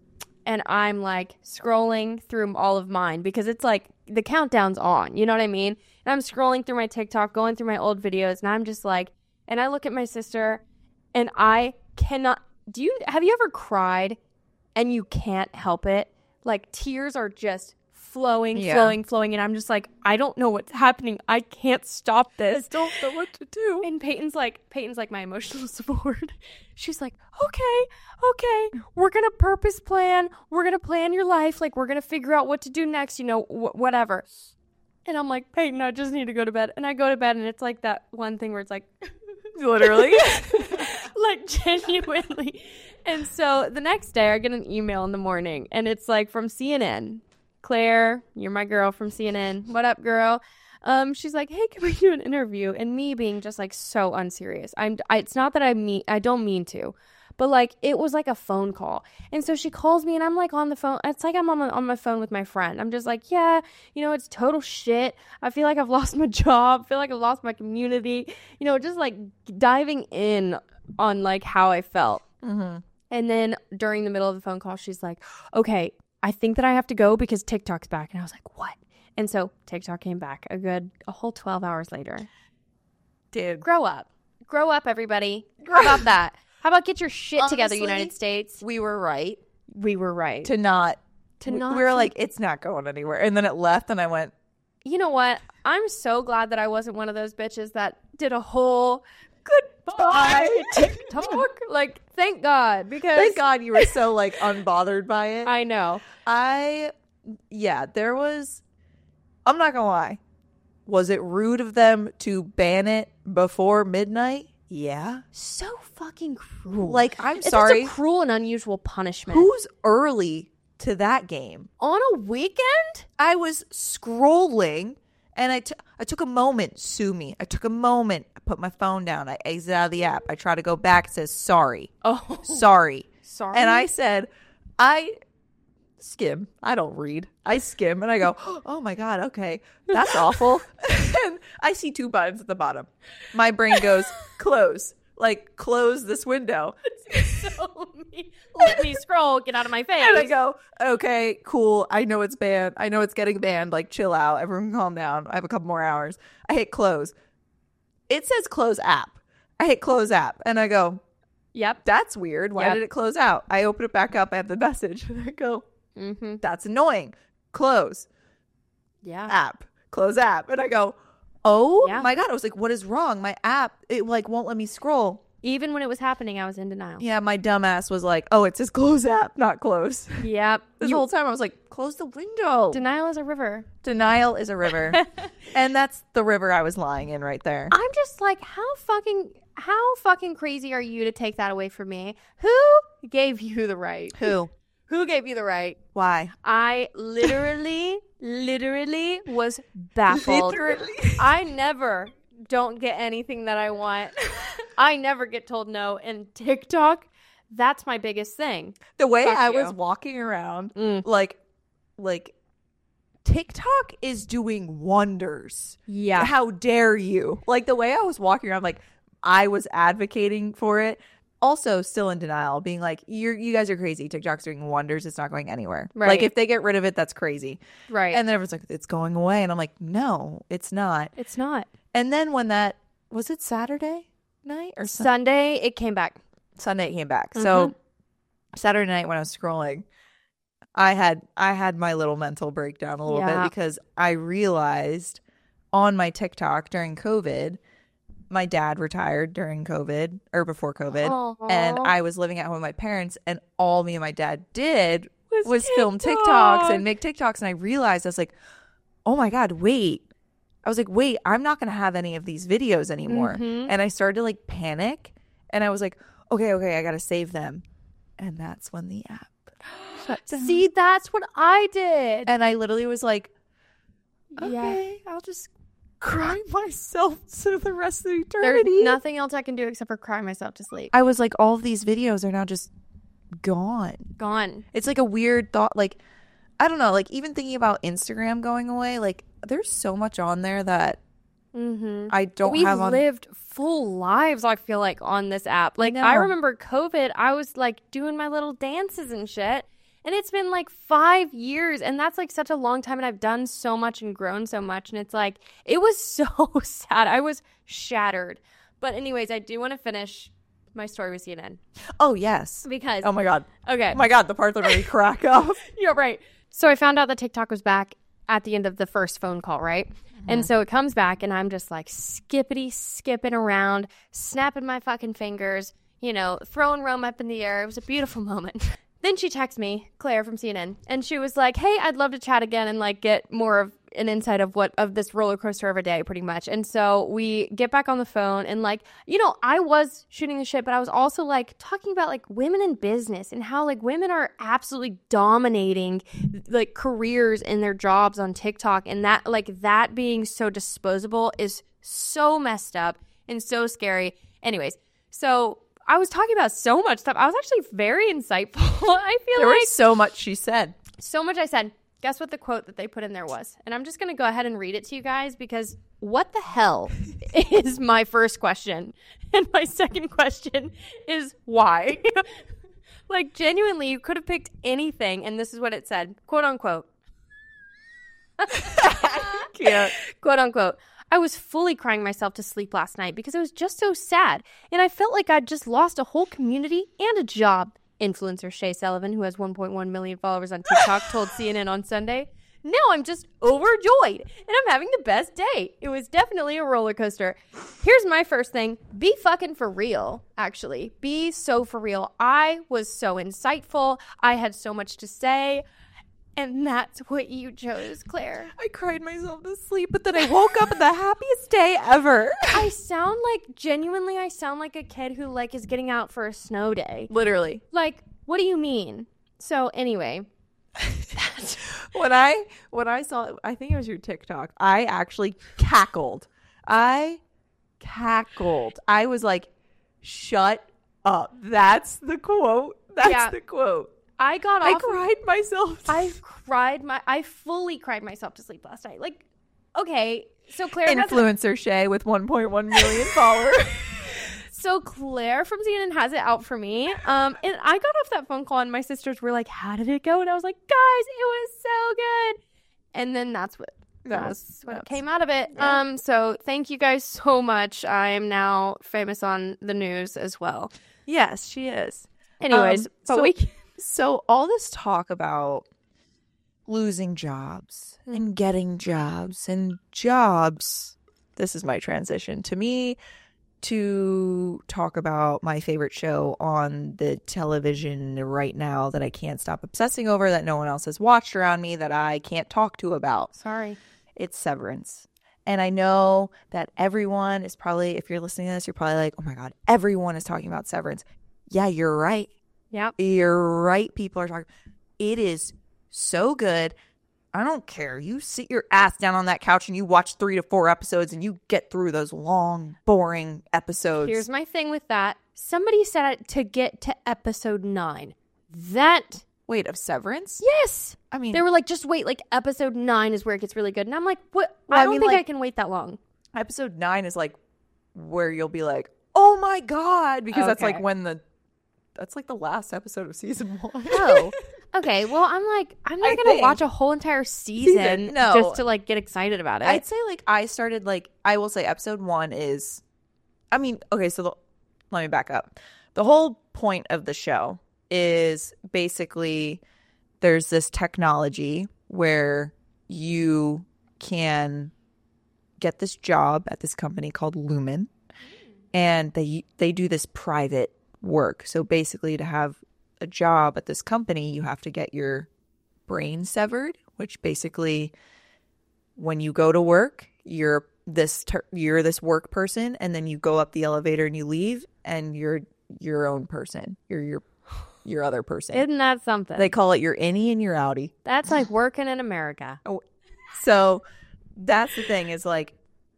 and I'm like scrolling through all of mine because it's like the countdown's on, you know what I mean? And I'm scrolling through my TikTok, going through my old videos, and I'm just like, and I look at my sister and I cannot, have you ever cried and you can't help it? Like tears are just flowing, and I'm just like, I don't know what's happening. I can't stop this. I don't know what to do. And Peyton's like my emotional support. She's like, okay, we're gonna purpose plan. We're gonna plan your life. Like, we're gonna figure out what to do next. You know, whatever. And I'm like, Peyton, I just need to go to bed. And I go to bed, and it's like that one thing where it's like, literally, like genuinely. And so the next day, I get an email in the morning, and it's like from CNN. Claire, you're my girl from CNN. What up, girl? She's like, hey, can we do an interview? And me being just like so unserious. It's not that I don't mean to, but like it was like a phone call. And so she calls me and I'm like on the phone. It's like I'm on my phone with my friend. I'm just like, yeah, you know, it's total shit. I feel like I've lost my job. I feel like I've lost my community. You know, just like diving in on like how I felt. Mm-hmm. And then during the middle of the phone call, she's like, okay, I think that I have to go because TikTok's back. And I was like, what? And so TikTok came back a whole 12 hours later. Dude. Grow up, everybody. How about that? How about get your shit together, United States? We were right. We were right. To not. We were like, it's not going anywhere. And then it left and I went. You know what? I'm so glad that I wasn't one of those bitches that did a whole goodbye TikTok. Like, thank God. Because thank God you were so like unbothered by it. I know. There was, I'm not gonna lie. Was it rude of them to ban it before midnight? Yeah. So fucking cruel. Like, I'm sorry. It's a cruel and unusual punishment. Who's early to that game? On a weekend? I was scrolling and I took a moment. Sue me. I took a moment. I put my phone down. I exit out of the app. I try to go back. It says, sorry. Oh. Sorry. And I said, I skim. I don't read. I skim and I go, oh my God, okay. That's awful. And I see 2 buttons at the bottom. My brain goes, close. Like, close this window. So let me scroll. Get out of my face. And I go, okay, cool. I know it's banned. I know it's getting banned. Like, chill out. Everyone calm down. I have a couple more hours. I hit close. It says close app. I hit close app. And I go, yep, that's weird. Why did it close out? I open it back up. I have the message. And I go, that's annoying. Close. Yeah. App. Close app. And I go, oh my God. I was like, what is wrong? My app, it like won't let me scroll. Even when it was happening, I was in denial. Yeah, my dumbass was like, oh, it says close app, not close. Yep. This whole time I was like, close the window. Denial is a river. Denial is a river. And that's the river I was lying in right there. I'm just like, how fucking crazy are you to take that away from me? Who gave you the right? Who gave you the right? Why? I literally was baffled. I never don't get anything that I want. I never get told no. And TikTok, that's my biggest thing. The way I was walking around, like TikTok is doing wonders. Yeah. How dare you? Like the way I was walking around, like I was advocating for it. Also still in denial, being like, you guys are crazy. TikTok's doing wonders. It's not going anywhere. Right. Like if they get rid of it, that's crazy. Right. And then everyone's like, it's going away. And I'm like, no, it's not. It's not. And then when was it Saturday night or Sunday? It came back. Sunday it came back. So Saturday night when I was scrolling, I had my little mental breakdown a little bit because I realized on my TikTok during COVID, my dad retired during COVID or before COVID. Aww. And I was living at home with my parents and all me and my dad did was film TikToks and make TikToks. And I realized, I was like, oh my God, wait. I was like, wait, I'm not going to have any of these videos anymore. And I started to like panic and I was like, okay, I got to save them. And that's when the app shut down. See, that's what I did. And I literally was like, okay, I'll just cry myself to the rest of eternity. There's nothing else I can do except for cry myself to sleep. I was like, all of these videos are now just gone. It's like a weird thought. Like, I don't know. Like, even thinking about Instagram going away, like, there's so much on there that I don't have on. We've lived full lives, I feel like, on this app. Like, I remember COVID, I was, like, doing my little dances and shit. And it's been like 5 years, and that's like such a long time, and I've done so much and grown so much, and it's like, it was so sad. I was shattered. But anyways, I do want to finish my story with CNN. Oh, yes. Because. Oh, my God. Okay. Oh, my God. The part that made me crack up. Yeah, right. So I found out that TikTok was back at the end of the first phone call, right? Mm-hmm. And so it comes back, and I'm just like skipping around, snapping my fucking fingers, you know, throwing Rome up in the air. It was a beautiful moment. Then she texted me, Claire from CNN, and she was like, hey, I'd love to chat again and like get more of an insight of this roller coaster of a day, pretty much. And so we get back on the phone, and like, you know, I was shooting the shit, but I was also like talking about like women in business and how like women are absolutely dominating like careers in their jobs on TikTok, and that being so disposable is so messed up and so scary. Anyways, so I was talking about so much stuff. I was actually very insightful. I feel there was so much she said. So much I said. Guess what the quote that they put in there was? And I'm just going to go ahead and read it to you guys, because what the hell is my first question. And my second question is why? Like, genuinely, you could have picked anything, and this is what it said. Quote unquote. Can't. Quote unquote. I was fully crying myself to sleep last night because it was just so sad, and I felt like I'd just lost a whole community and a job. Influencer Shay Sullivan, who has 1.1 million followers on TikTok, told CNN on Sunday. Now I'm just overjoyed, and I'm having the best day. It was definitely a roller coaster. Here's my first thing. Be fucking for real, actually. Be so for real. I was so insightful. I had so much to say. And that's what you chose, Claire. I cried myself to sleep, but then I woke up in the happiest day ever. I sound like a kid who like is getting out for a snow day. Literally. Like, what do you mean? So anyway. When I saw, I think it was your TikTok, I actually cackled. I was like, shut up. That's the quote. The quote. I cried myself. I fully cried myself to sleep last night. Like, okay, so Claire Influencer Shay with 1.1 million followers. So Claire from CNN has it out for me. And I got off that phone call, and my sisters were like, how did it go? And I was like, guys, it was so good. And then that's what came out of it. Yeah. So thank you guys so much. I am now famous on the news as well. Yes, she is. Anyways, So all this talk about losing jobs and getting jobs and jobs, this is my transition to me to talk about my favorite show on the television right now that I can't stop obsessing over, that no one else has watched around me, that I can't talk to about. Sorry. It's Severance. And I know that everyone is probably, if you're listening to this, you're probably like, oh my God, everyone is talking about Severance. Yeah, you're right. Yep. You're right. People are talking. It is so good. I don't care. You sit your ass down on that couch and you watch 3 to 4 episodes and you get through those long, boring episodes. Here's my thing with that. Somebody said to get to episode 9. Wait, of Severance? Yes. I mean, they were like, just wait. Like episode 9 is where it gets really good. And I'm like, what? Well, I don't think I can wait that long. Episode 9 is like where you'll be like, oh my God. Because that's like that's like the last episode of season 1. Oh, okay. Well, I'm not going to watch a whole entire season just to like get excited about it. I'd say like I will say episode 1 is, okay, so let me back up. The whole point of the show is basically there's this technology where you can get this job at this company called Lumen, and they do this private work. So basically, to have a job at this company, you have to get your brain severed, which basically when you go to work, you're this work person, and then you go up the elevator and you leave and you're your own person. You're your other person. Isn't that something? They call it your innie and your outie. That's like working in America. So that's the thing, is like,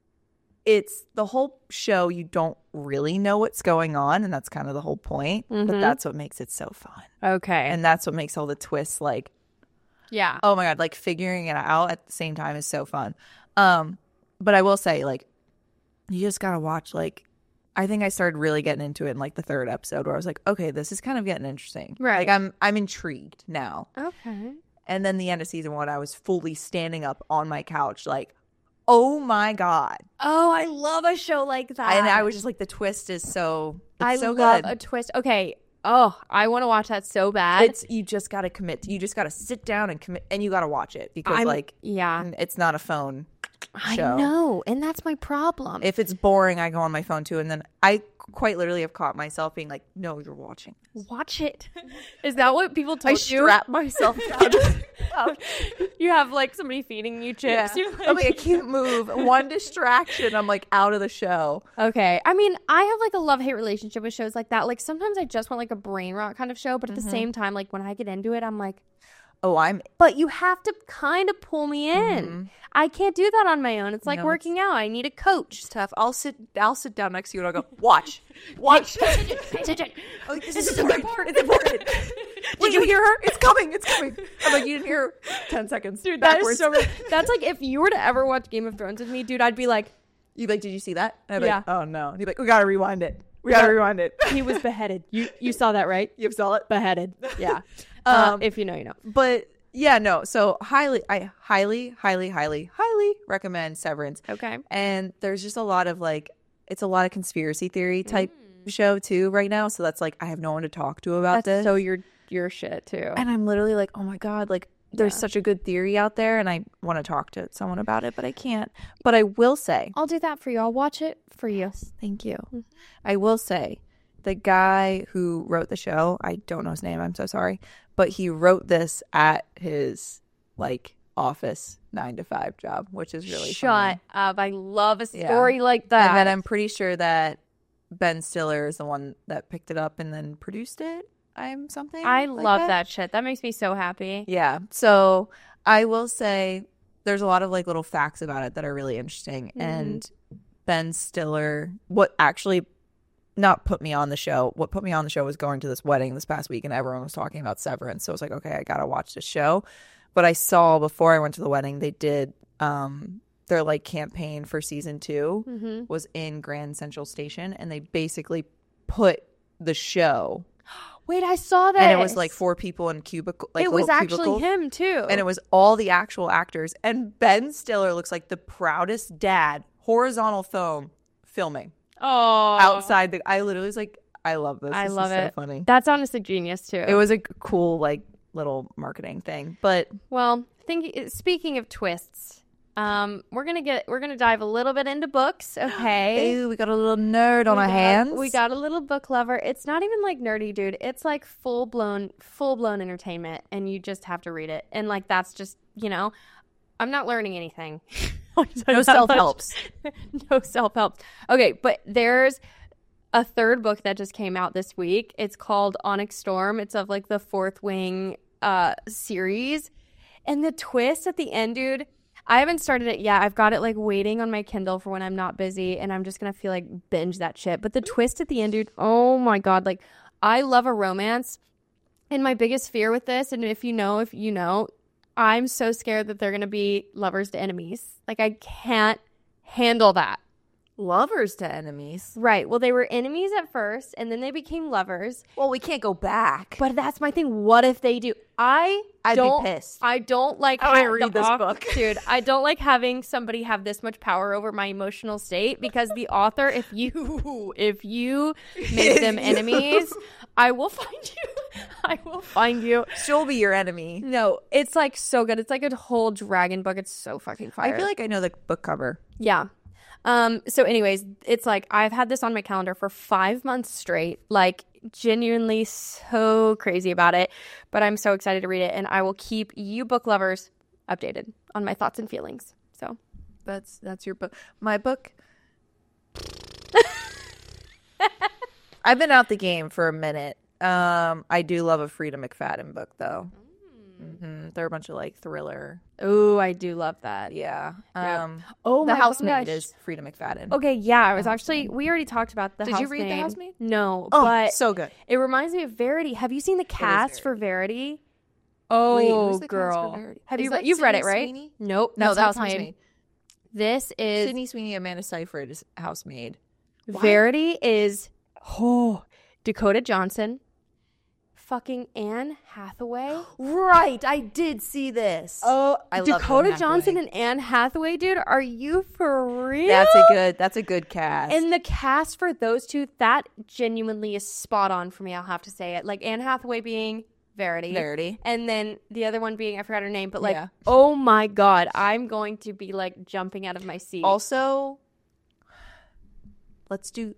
it's the whole show, you don't really know what's going on, and that's kind of the whole point. Mm-hmm. But that's what makes it so fun. Okay. And that's what makes all the twists like, yeah. Oh my God, like figuring it out at the same time is so fun. But I will say, like, you just gotta watch, like, I think I started really getting into it in like the third episode where I was like, okay, this is kind of getting interesting. Right. Like I'm intrigued now. Okay. And then the end of season 1, I was fully standing up on my couch like, oh my God. Oh, I love a show like that. And I was just like, the twist is so I so love good. a twist. Okay. Oh, I want to watch that so bad. You just got to commit. You just got to sit down and commit, and you got to watch it because it's not a phone show. I know, and that's my problem. If it's boring, I go on my phone too, and then I quite literally have caught myself being like, "No, you're watching. Watch it." Is that what people told you? I strap myself down. You have like somebody feeding you chips. Yeah. I'm like, I can't move. One distraction, I'm like out of the show. Okay. I mean, I have like a love-hate relationship with shows like that. Like sometimes I just want like a brain rot kind of show, but at the same time, like when I get into it, I'm like, but you have to kind of pull me in. I can't do that on my own. It's like working out. I need a coach. It's tough. I'll sit down next to you and I'll go, watch. Pay attention. Oh, this is important. It's important. Did you hear her? It's coming. I'm like, you didn't hear her. 10 seconds. Dude, backwards. that is so that's like if you were to ever watch Game of Thrones with me, dude, I'd be like, you'd be like, did you see that? And I'd be yeah. like, oh no. And you'd be like, we gotta rewind it. Rewind it. He was beheaded. You saw that, right? You saw it? Beheaded. Yeah. If you know, you know. But yeah, no. So I highly recommend Severance. Okay. And there's just a lot of like, it's a lot of conspiracy theory type show too right now. So that's like, I have no one to talk to about this. So your shit too. And I'm literally like, oh my God, like there's such a good theory out there and I want to talk to someone about it, but I can't. But I will say, I'll do that for you. I'll watch it for you. Thank you. I will say, the guy who wrote the show, I don't know his name, I'm so sorry, but he wrote this at his like office 9-to-5 job, which is really Shut up. I love a story like that. And then I'm pretty sure that Ben Stiller is the one that picked it up and then produced it. I love that shit. That makes me so happy. Yeah. So I will say there's a lot of like little facts about it that are really interesting. And Ben Stiller, what actually not put me on the show, what put me on the show was going to this wedding this past week and everyone was talking about Severance. So I was like, okay, I got to watch the show. But I saw before I went to the wedding, they did their like campaign for season 2 was in Grand Central Station. And they basically put the show. Wait, I saw that. And it was like 4 people in cubicle. Like it was actually cubicles. him too. And it was all the actual actors. And Ben Stiller looks like the proudest dad, horizontal filming. Oh, outside I literally was like, I love this. I this love is it. So funny. That's honestly genius too. It was a cool like little marketing thing. But speaking of twists, we're gonna dive a little bit into books. Okay. Ew, we got a little nerd on our hands. We got a little book lover. It's not even like nerdy, dude. It's like full blown entertainment, and you just have to read it. And like that's just I'm not learning anything. No self-helps. No self-help. Okay, but there's a third book that just came out this week. It's called Onyx Storm. It's of like the Fourth Wing series. And the twist at the end, dude, I haven't started it yet. I've got it like waiting on my Kindle for when I'm not busy and I'm just going to feel like binge that shit. But the twist at the end, dude, oh my God. Like I love a romance. And my biggest fear with this, and if you know, I'm so scared that they're going to be lovers to enemies. Like, I can't handle that. Lovers to enemies? Right. Well, they were enemies at first, and then they became lovers. Well, we can't go back. But that's my thing. What if they do? I'd be pissed. I don't like... I read this book. Dude, I don't like having somebody have this much power over my emotional state, because the author, if you make them enemies... I will find you. She'll be your enemy. No, it's like so good. It's like a whole dragon book. It's so fucking fire. I feel like I know the book cover. Yeah. So anyways, it's like I've had this on my calendar for 5 months straight. Like genuinely so crazy about it. But I'm so excited to read it, and I will keep you book lovers updated on my thoughts and feelings. So that's your book. My book. I've been out the game for a minute. I do love a Frida McFadden book, though. They're a bunch of like thriller. Oh, I do love that. Yeah. The Housemaid is Frida McFadden. Okay, yeah. I was actually, we already talked about the Housemaid. Did you read The Housemaid? No, but so good. It reminds me of Verity. Have you seen the cast for Verity? Oh, wait, girl. Have you've read it, right? Sweeney? Nope. No, that's The Housemaid. This is Sydney Sweeney, Amanda Seyfried is Housemaid. Verity is Dakota Johnson, fucking Anne Hathaway. Right, I did see this. Oh, I love Dakota Johnson and Anne Hathaway, dude. Are you for real? That's a good cast. And the cast for those two, that genuinely is spot on for me. I'll have to say it. Like Anne Hathaway being Verity, and then the other one being, I forgot her name, but like, oh my god, I'm going to be like jumping out of my seat. Also, let's do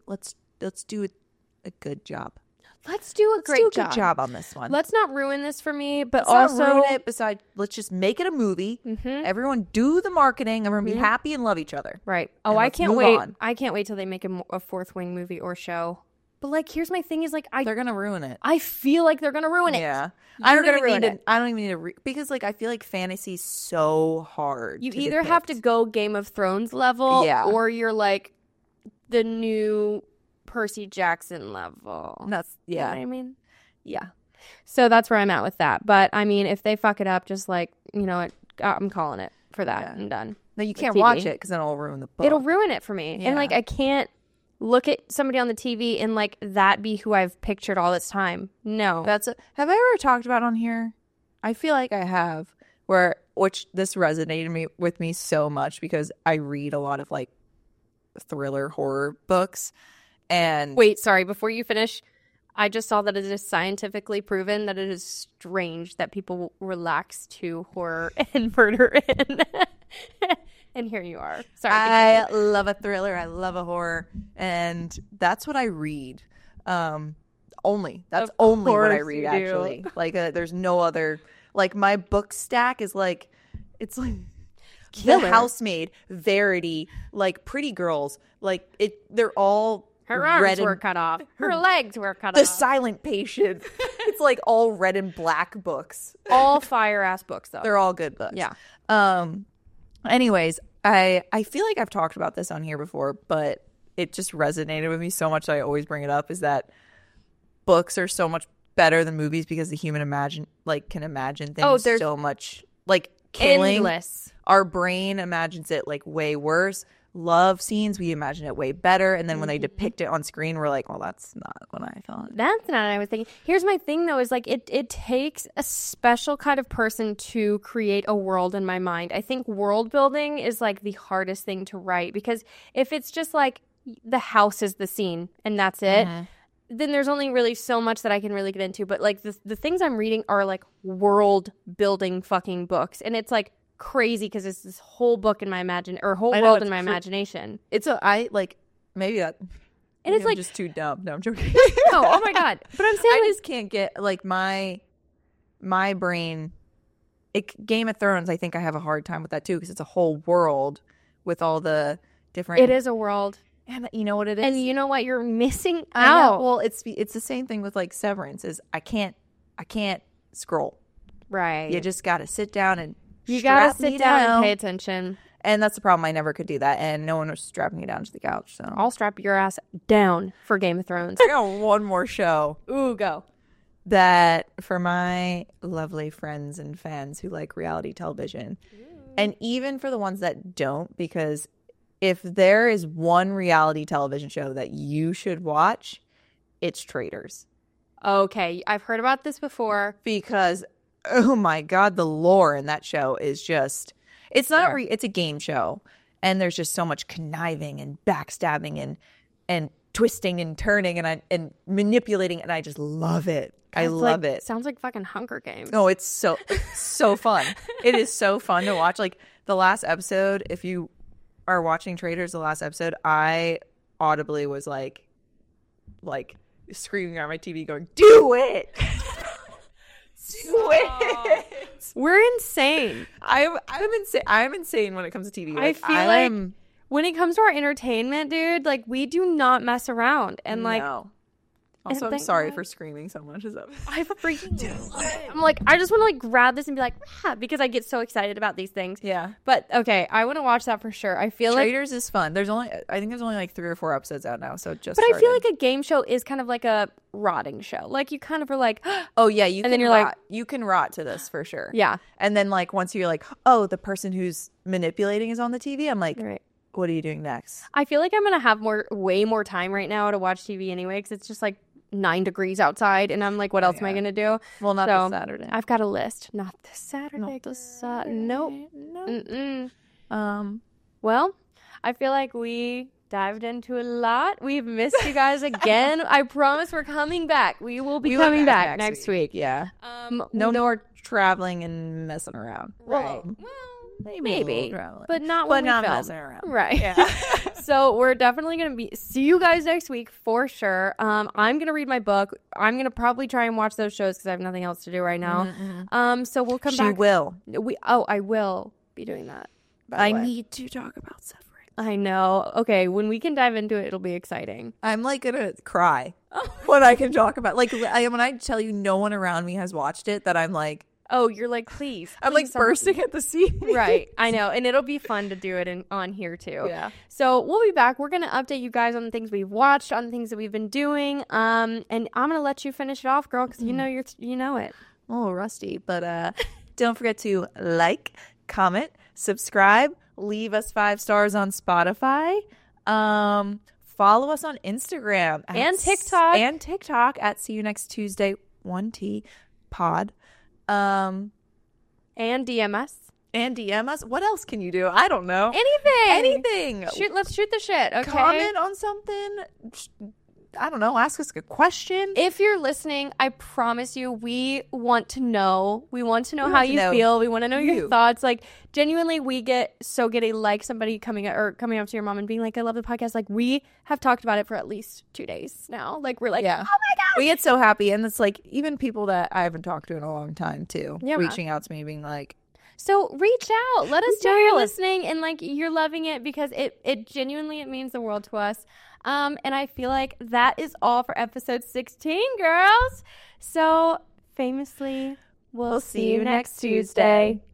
a good job. Let's do a great job on this one. Let's not ruin this for me, but let's also not ruin it. Besides, let's just make it a movie. Everyone do the marketing. Everyone be happy and love each other. Right. Oh, I can't wait. I can't wait till they make a Fourth Wing movie or show. But like, here's my thing: is like, they're gonna ruin it. I feel like they're gonna ruin it. Yeah, I don't even need to because like I feel like fantasy's so hard. You either have to go Game of Thrones level, or you're like the new Percy Jackson level. That's you know what I mean? Yeah. So that's where I'm at with that. But I mean, if they fuck it up, just like I'm calling it for that. I'm done. No, you can't watch it because then it'll ruin the book. It'll ruin it for me, and like I can't look at somebody on the TV and like that be who I've pictured all this time. No. Have I ever talked about on here? I feel like I have, which this resonated with me so much because I read a lot of like thriller horror books. And wait, sorry, before you finish, I just saw that it is scientifically proven that it is strange that people relax to horror and murder in. And here you are. Sorry. I love a thriller. I love a horror. And that's what I read. That's only what I read, actually. Like, there's no other. Like, my book stack is like, it's like Killer. The Housemaid, Verity, like Pretty Girls. Like, they're all. Her arms were cut off. Her legs were cut off. The Silent Patient. It's like all red and black books. All fire-ass books, though. They're all good books. Yeah. Anyways, I feel like I've talked about this on here before, but it just resonated with me so much that I always bring it up, is that books are so much better than movies because the human can imagine things so much, like killing. Endless. Our brain imagines it like way worse. Love scenes, we imagine it way better, and then when they depict it on screen, we're like, well, that's not what I thought. That's not what I was thinking. Here's my thing, though, is like it takes a special kind of person to create a world in my mind. I think world building is like the hardest thing to write, because if it's just like the house is the scene and that's it, then there's only really so much that I can really get into. But like the things I'm reading are like world building fucking books, and it's like crazy because it's this whole book in my world in my imagination. Maybe that, and it's like just too dumb. No, I'm joking. No, oh my god! But I'm saying I just can't get like my brain. Game of Thrones, I think I have a hard time with that too, because it's a whole world with all the different. It is a world, and you know what it is, and you know what you're missing out. I know. Well, it's the same thing with like Severance. Is I can't scroll. Right. You just got to sit down and. You gotta sit down and pay attention. And that's the problem. I never could do that. And no one was strapping me down to the couch. So I'll strap your ass down for Game of Thrones. I got one more show. Ooh, go. That for my lovely friends and fans who like reality television. And even for the ones that don't, because if there is one reality television show that you should watch, it's Traitors. Okay. I've heard about this before. Because oh my god, the lore in that show is just it's a game show, and there's just so much conniving and backstabbing and twisting and turning and manipulating, and I just love it. I love it. Sounds like fucking Hunger Games. Oh, it's so fun. It is so fun to watch. Like the last episode, if you are watching Traitors, the last episode, I audibly was like screaming on my TV going, "Do it!" We're insane. I'm insane. I'm insane when it comes to TV. Like, I feel like when it comes to our entertainment, dude, like we do not mess around. And like, also, I'm sorry for screaming so much. I freaking I'm like, I just want to like grab this and be like, because I get so excited about these things. Yeah. But okay, I want to watch that for sure. I feel Traitors is fun. I think there's only like 3 or 4 episodes out now. So just. But I feel like a game show is kind of like a rotting show. Like you kind of are like, oh yeah, you can rot to this for sure. Yeah. And then like once you're like, oh, the person who's manipulating is on the TV. I'm like, right. what are you doing next? I feel like I'm going to have way more time right now to watch TV anyway, because it's just like 9 degrees outside, and I'm like, what else am I going to do? Well, not this Saturday. I've got a list. Not this Saturday. Not this Saturday. Nope. Well, I feel like we dived into a lot. We've missed you guys again. I promise we're coming back. We will be coming back next week. Yeah. No more traveling and messing around. Right. Well, maybe, but not messing around. Right. Yeah. So we're definitely going to see you guys next week for sure. I'm going to read my book. I'm going to probably try and watch those shows because I have nothing else to do right now. So we'll come back. She will. I will be doing that. I need to talk about suffering. I know. Okay, when we can dive into it, it'll be exciting. I'm like going to cry when I can talk about, like, when I tell you no one around me has watched it, that I'm like, oh, you're like, please. I'm like bursting at the seams. Right. I know. And it'll be fun to do it on here too. Yeah. So we'll be back. We're going to update you guys on the things we've watched, on the things that we've been doing. And I'm going to let you finish it off, girl, because you know it. A little rusty. But don't forget to like, comment, subscribe, leave us 5 stars on Spotify. Follow us on Instagram and TikTok at See You Next Tuesday 1T pod. And DM us. What else can you do? I don't know. Anything. Let's shoot the shit. Okay. Comment on something. I don't know. Ask us a question. If you're listening, I promise you, we want to know. We want to know how you feel. We want to know your thoughts. Like, genuinely, we get giddy, like somebody coming up to your mom and being like, I love the podcast. Like, we have talked about it for at least 2 days now. Like, we're like, oh my God. We get so happy. And it's like, even people that I haven't talked to in a long time too, reaching out to me being like, so reach out. Let us know you're listening and like you're loving it, because it genuinely means the world to us. And I feel like that is all for episode 16, girls. So famously, we'll see you next Tuesday.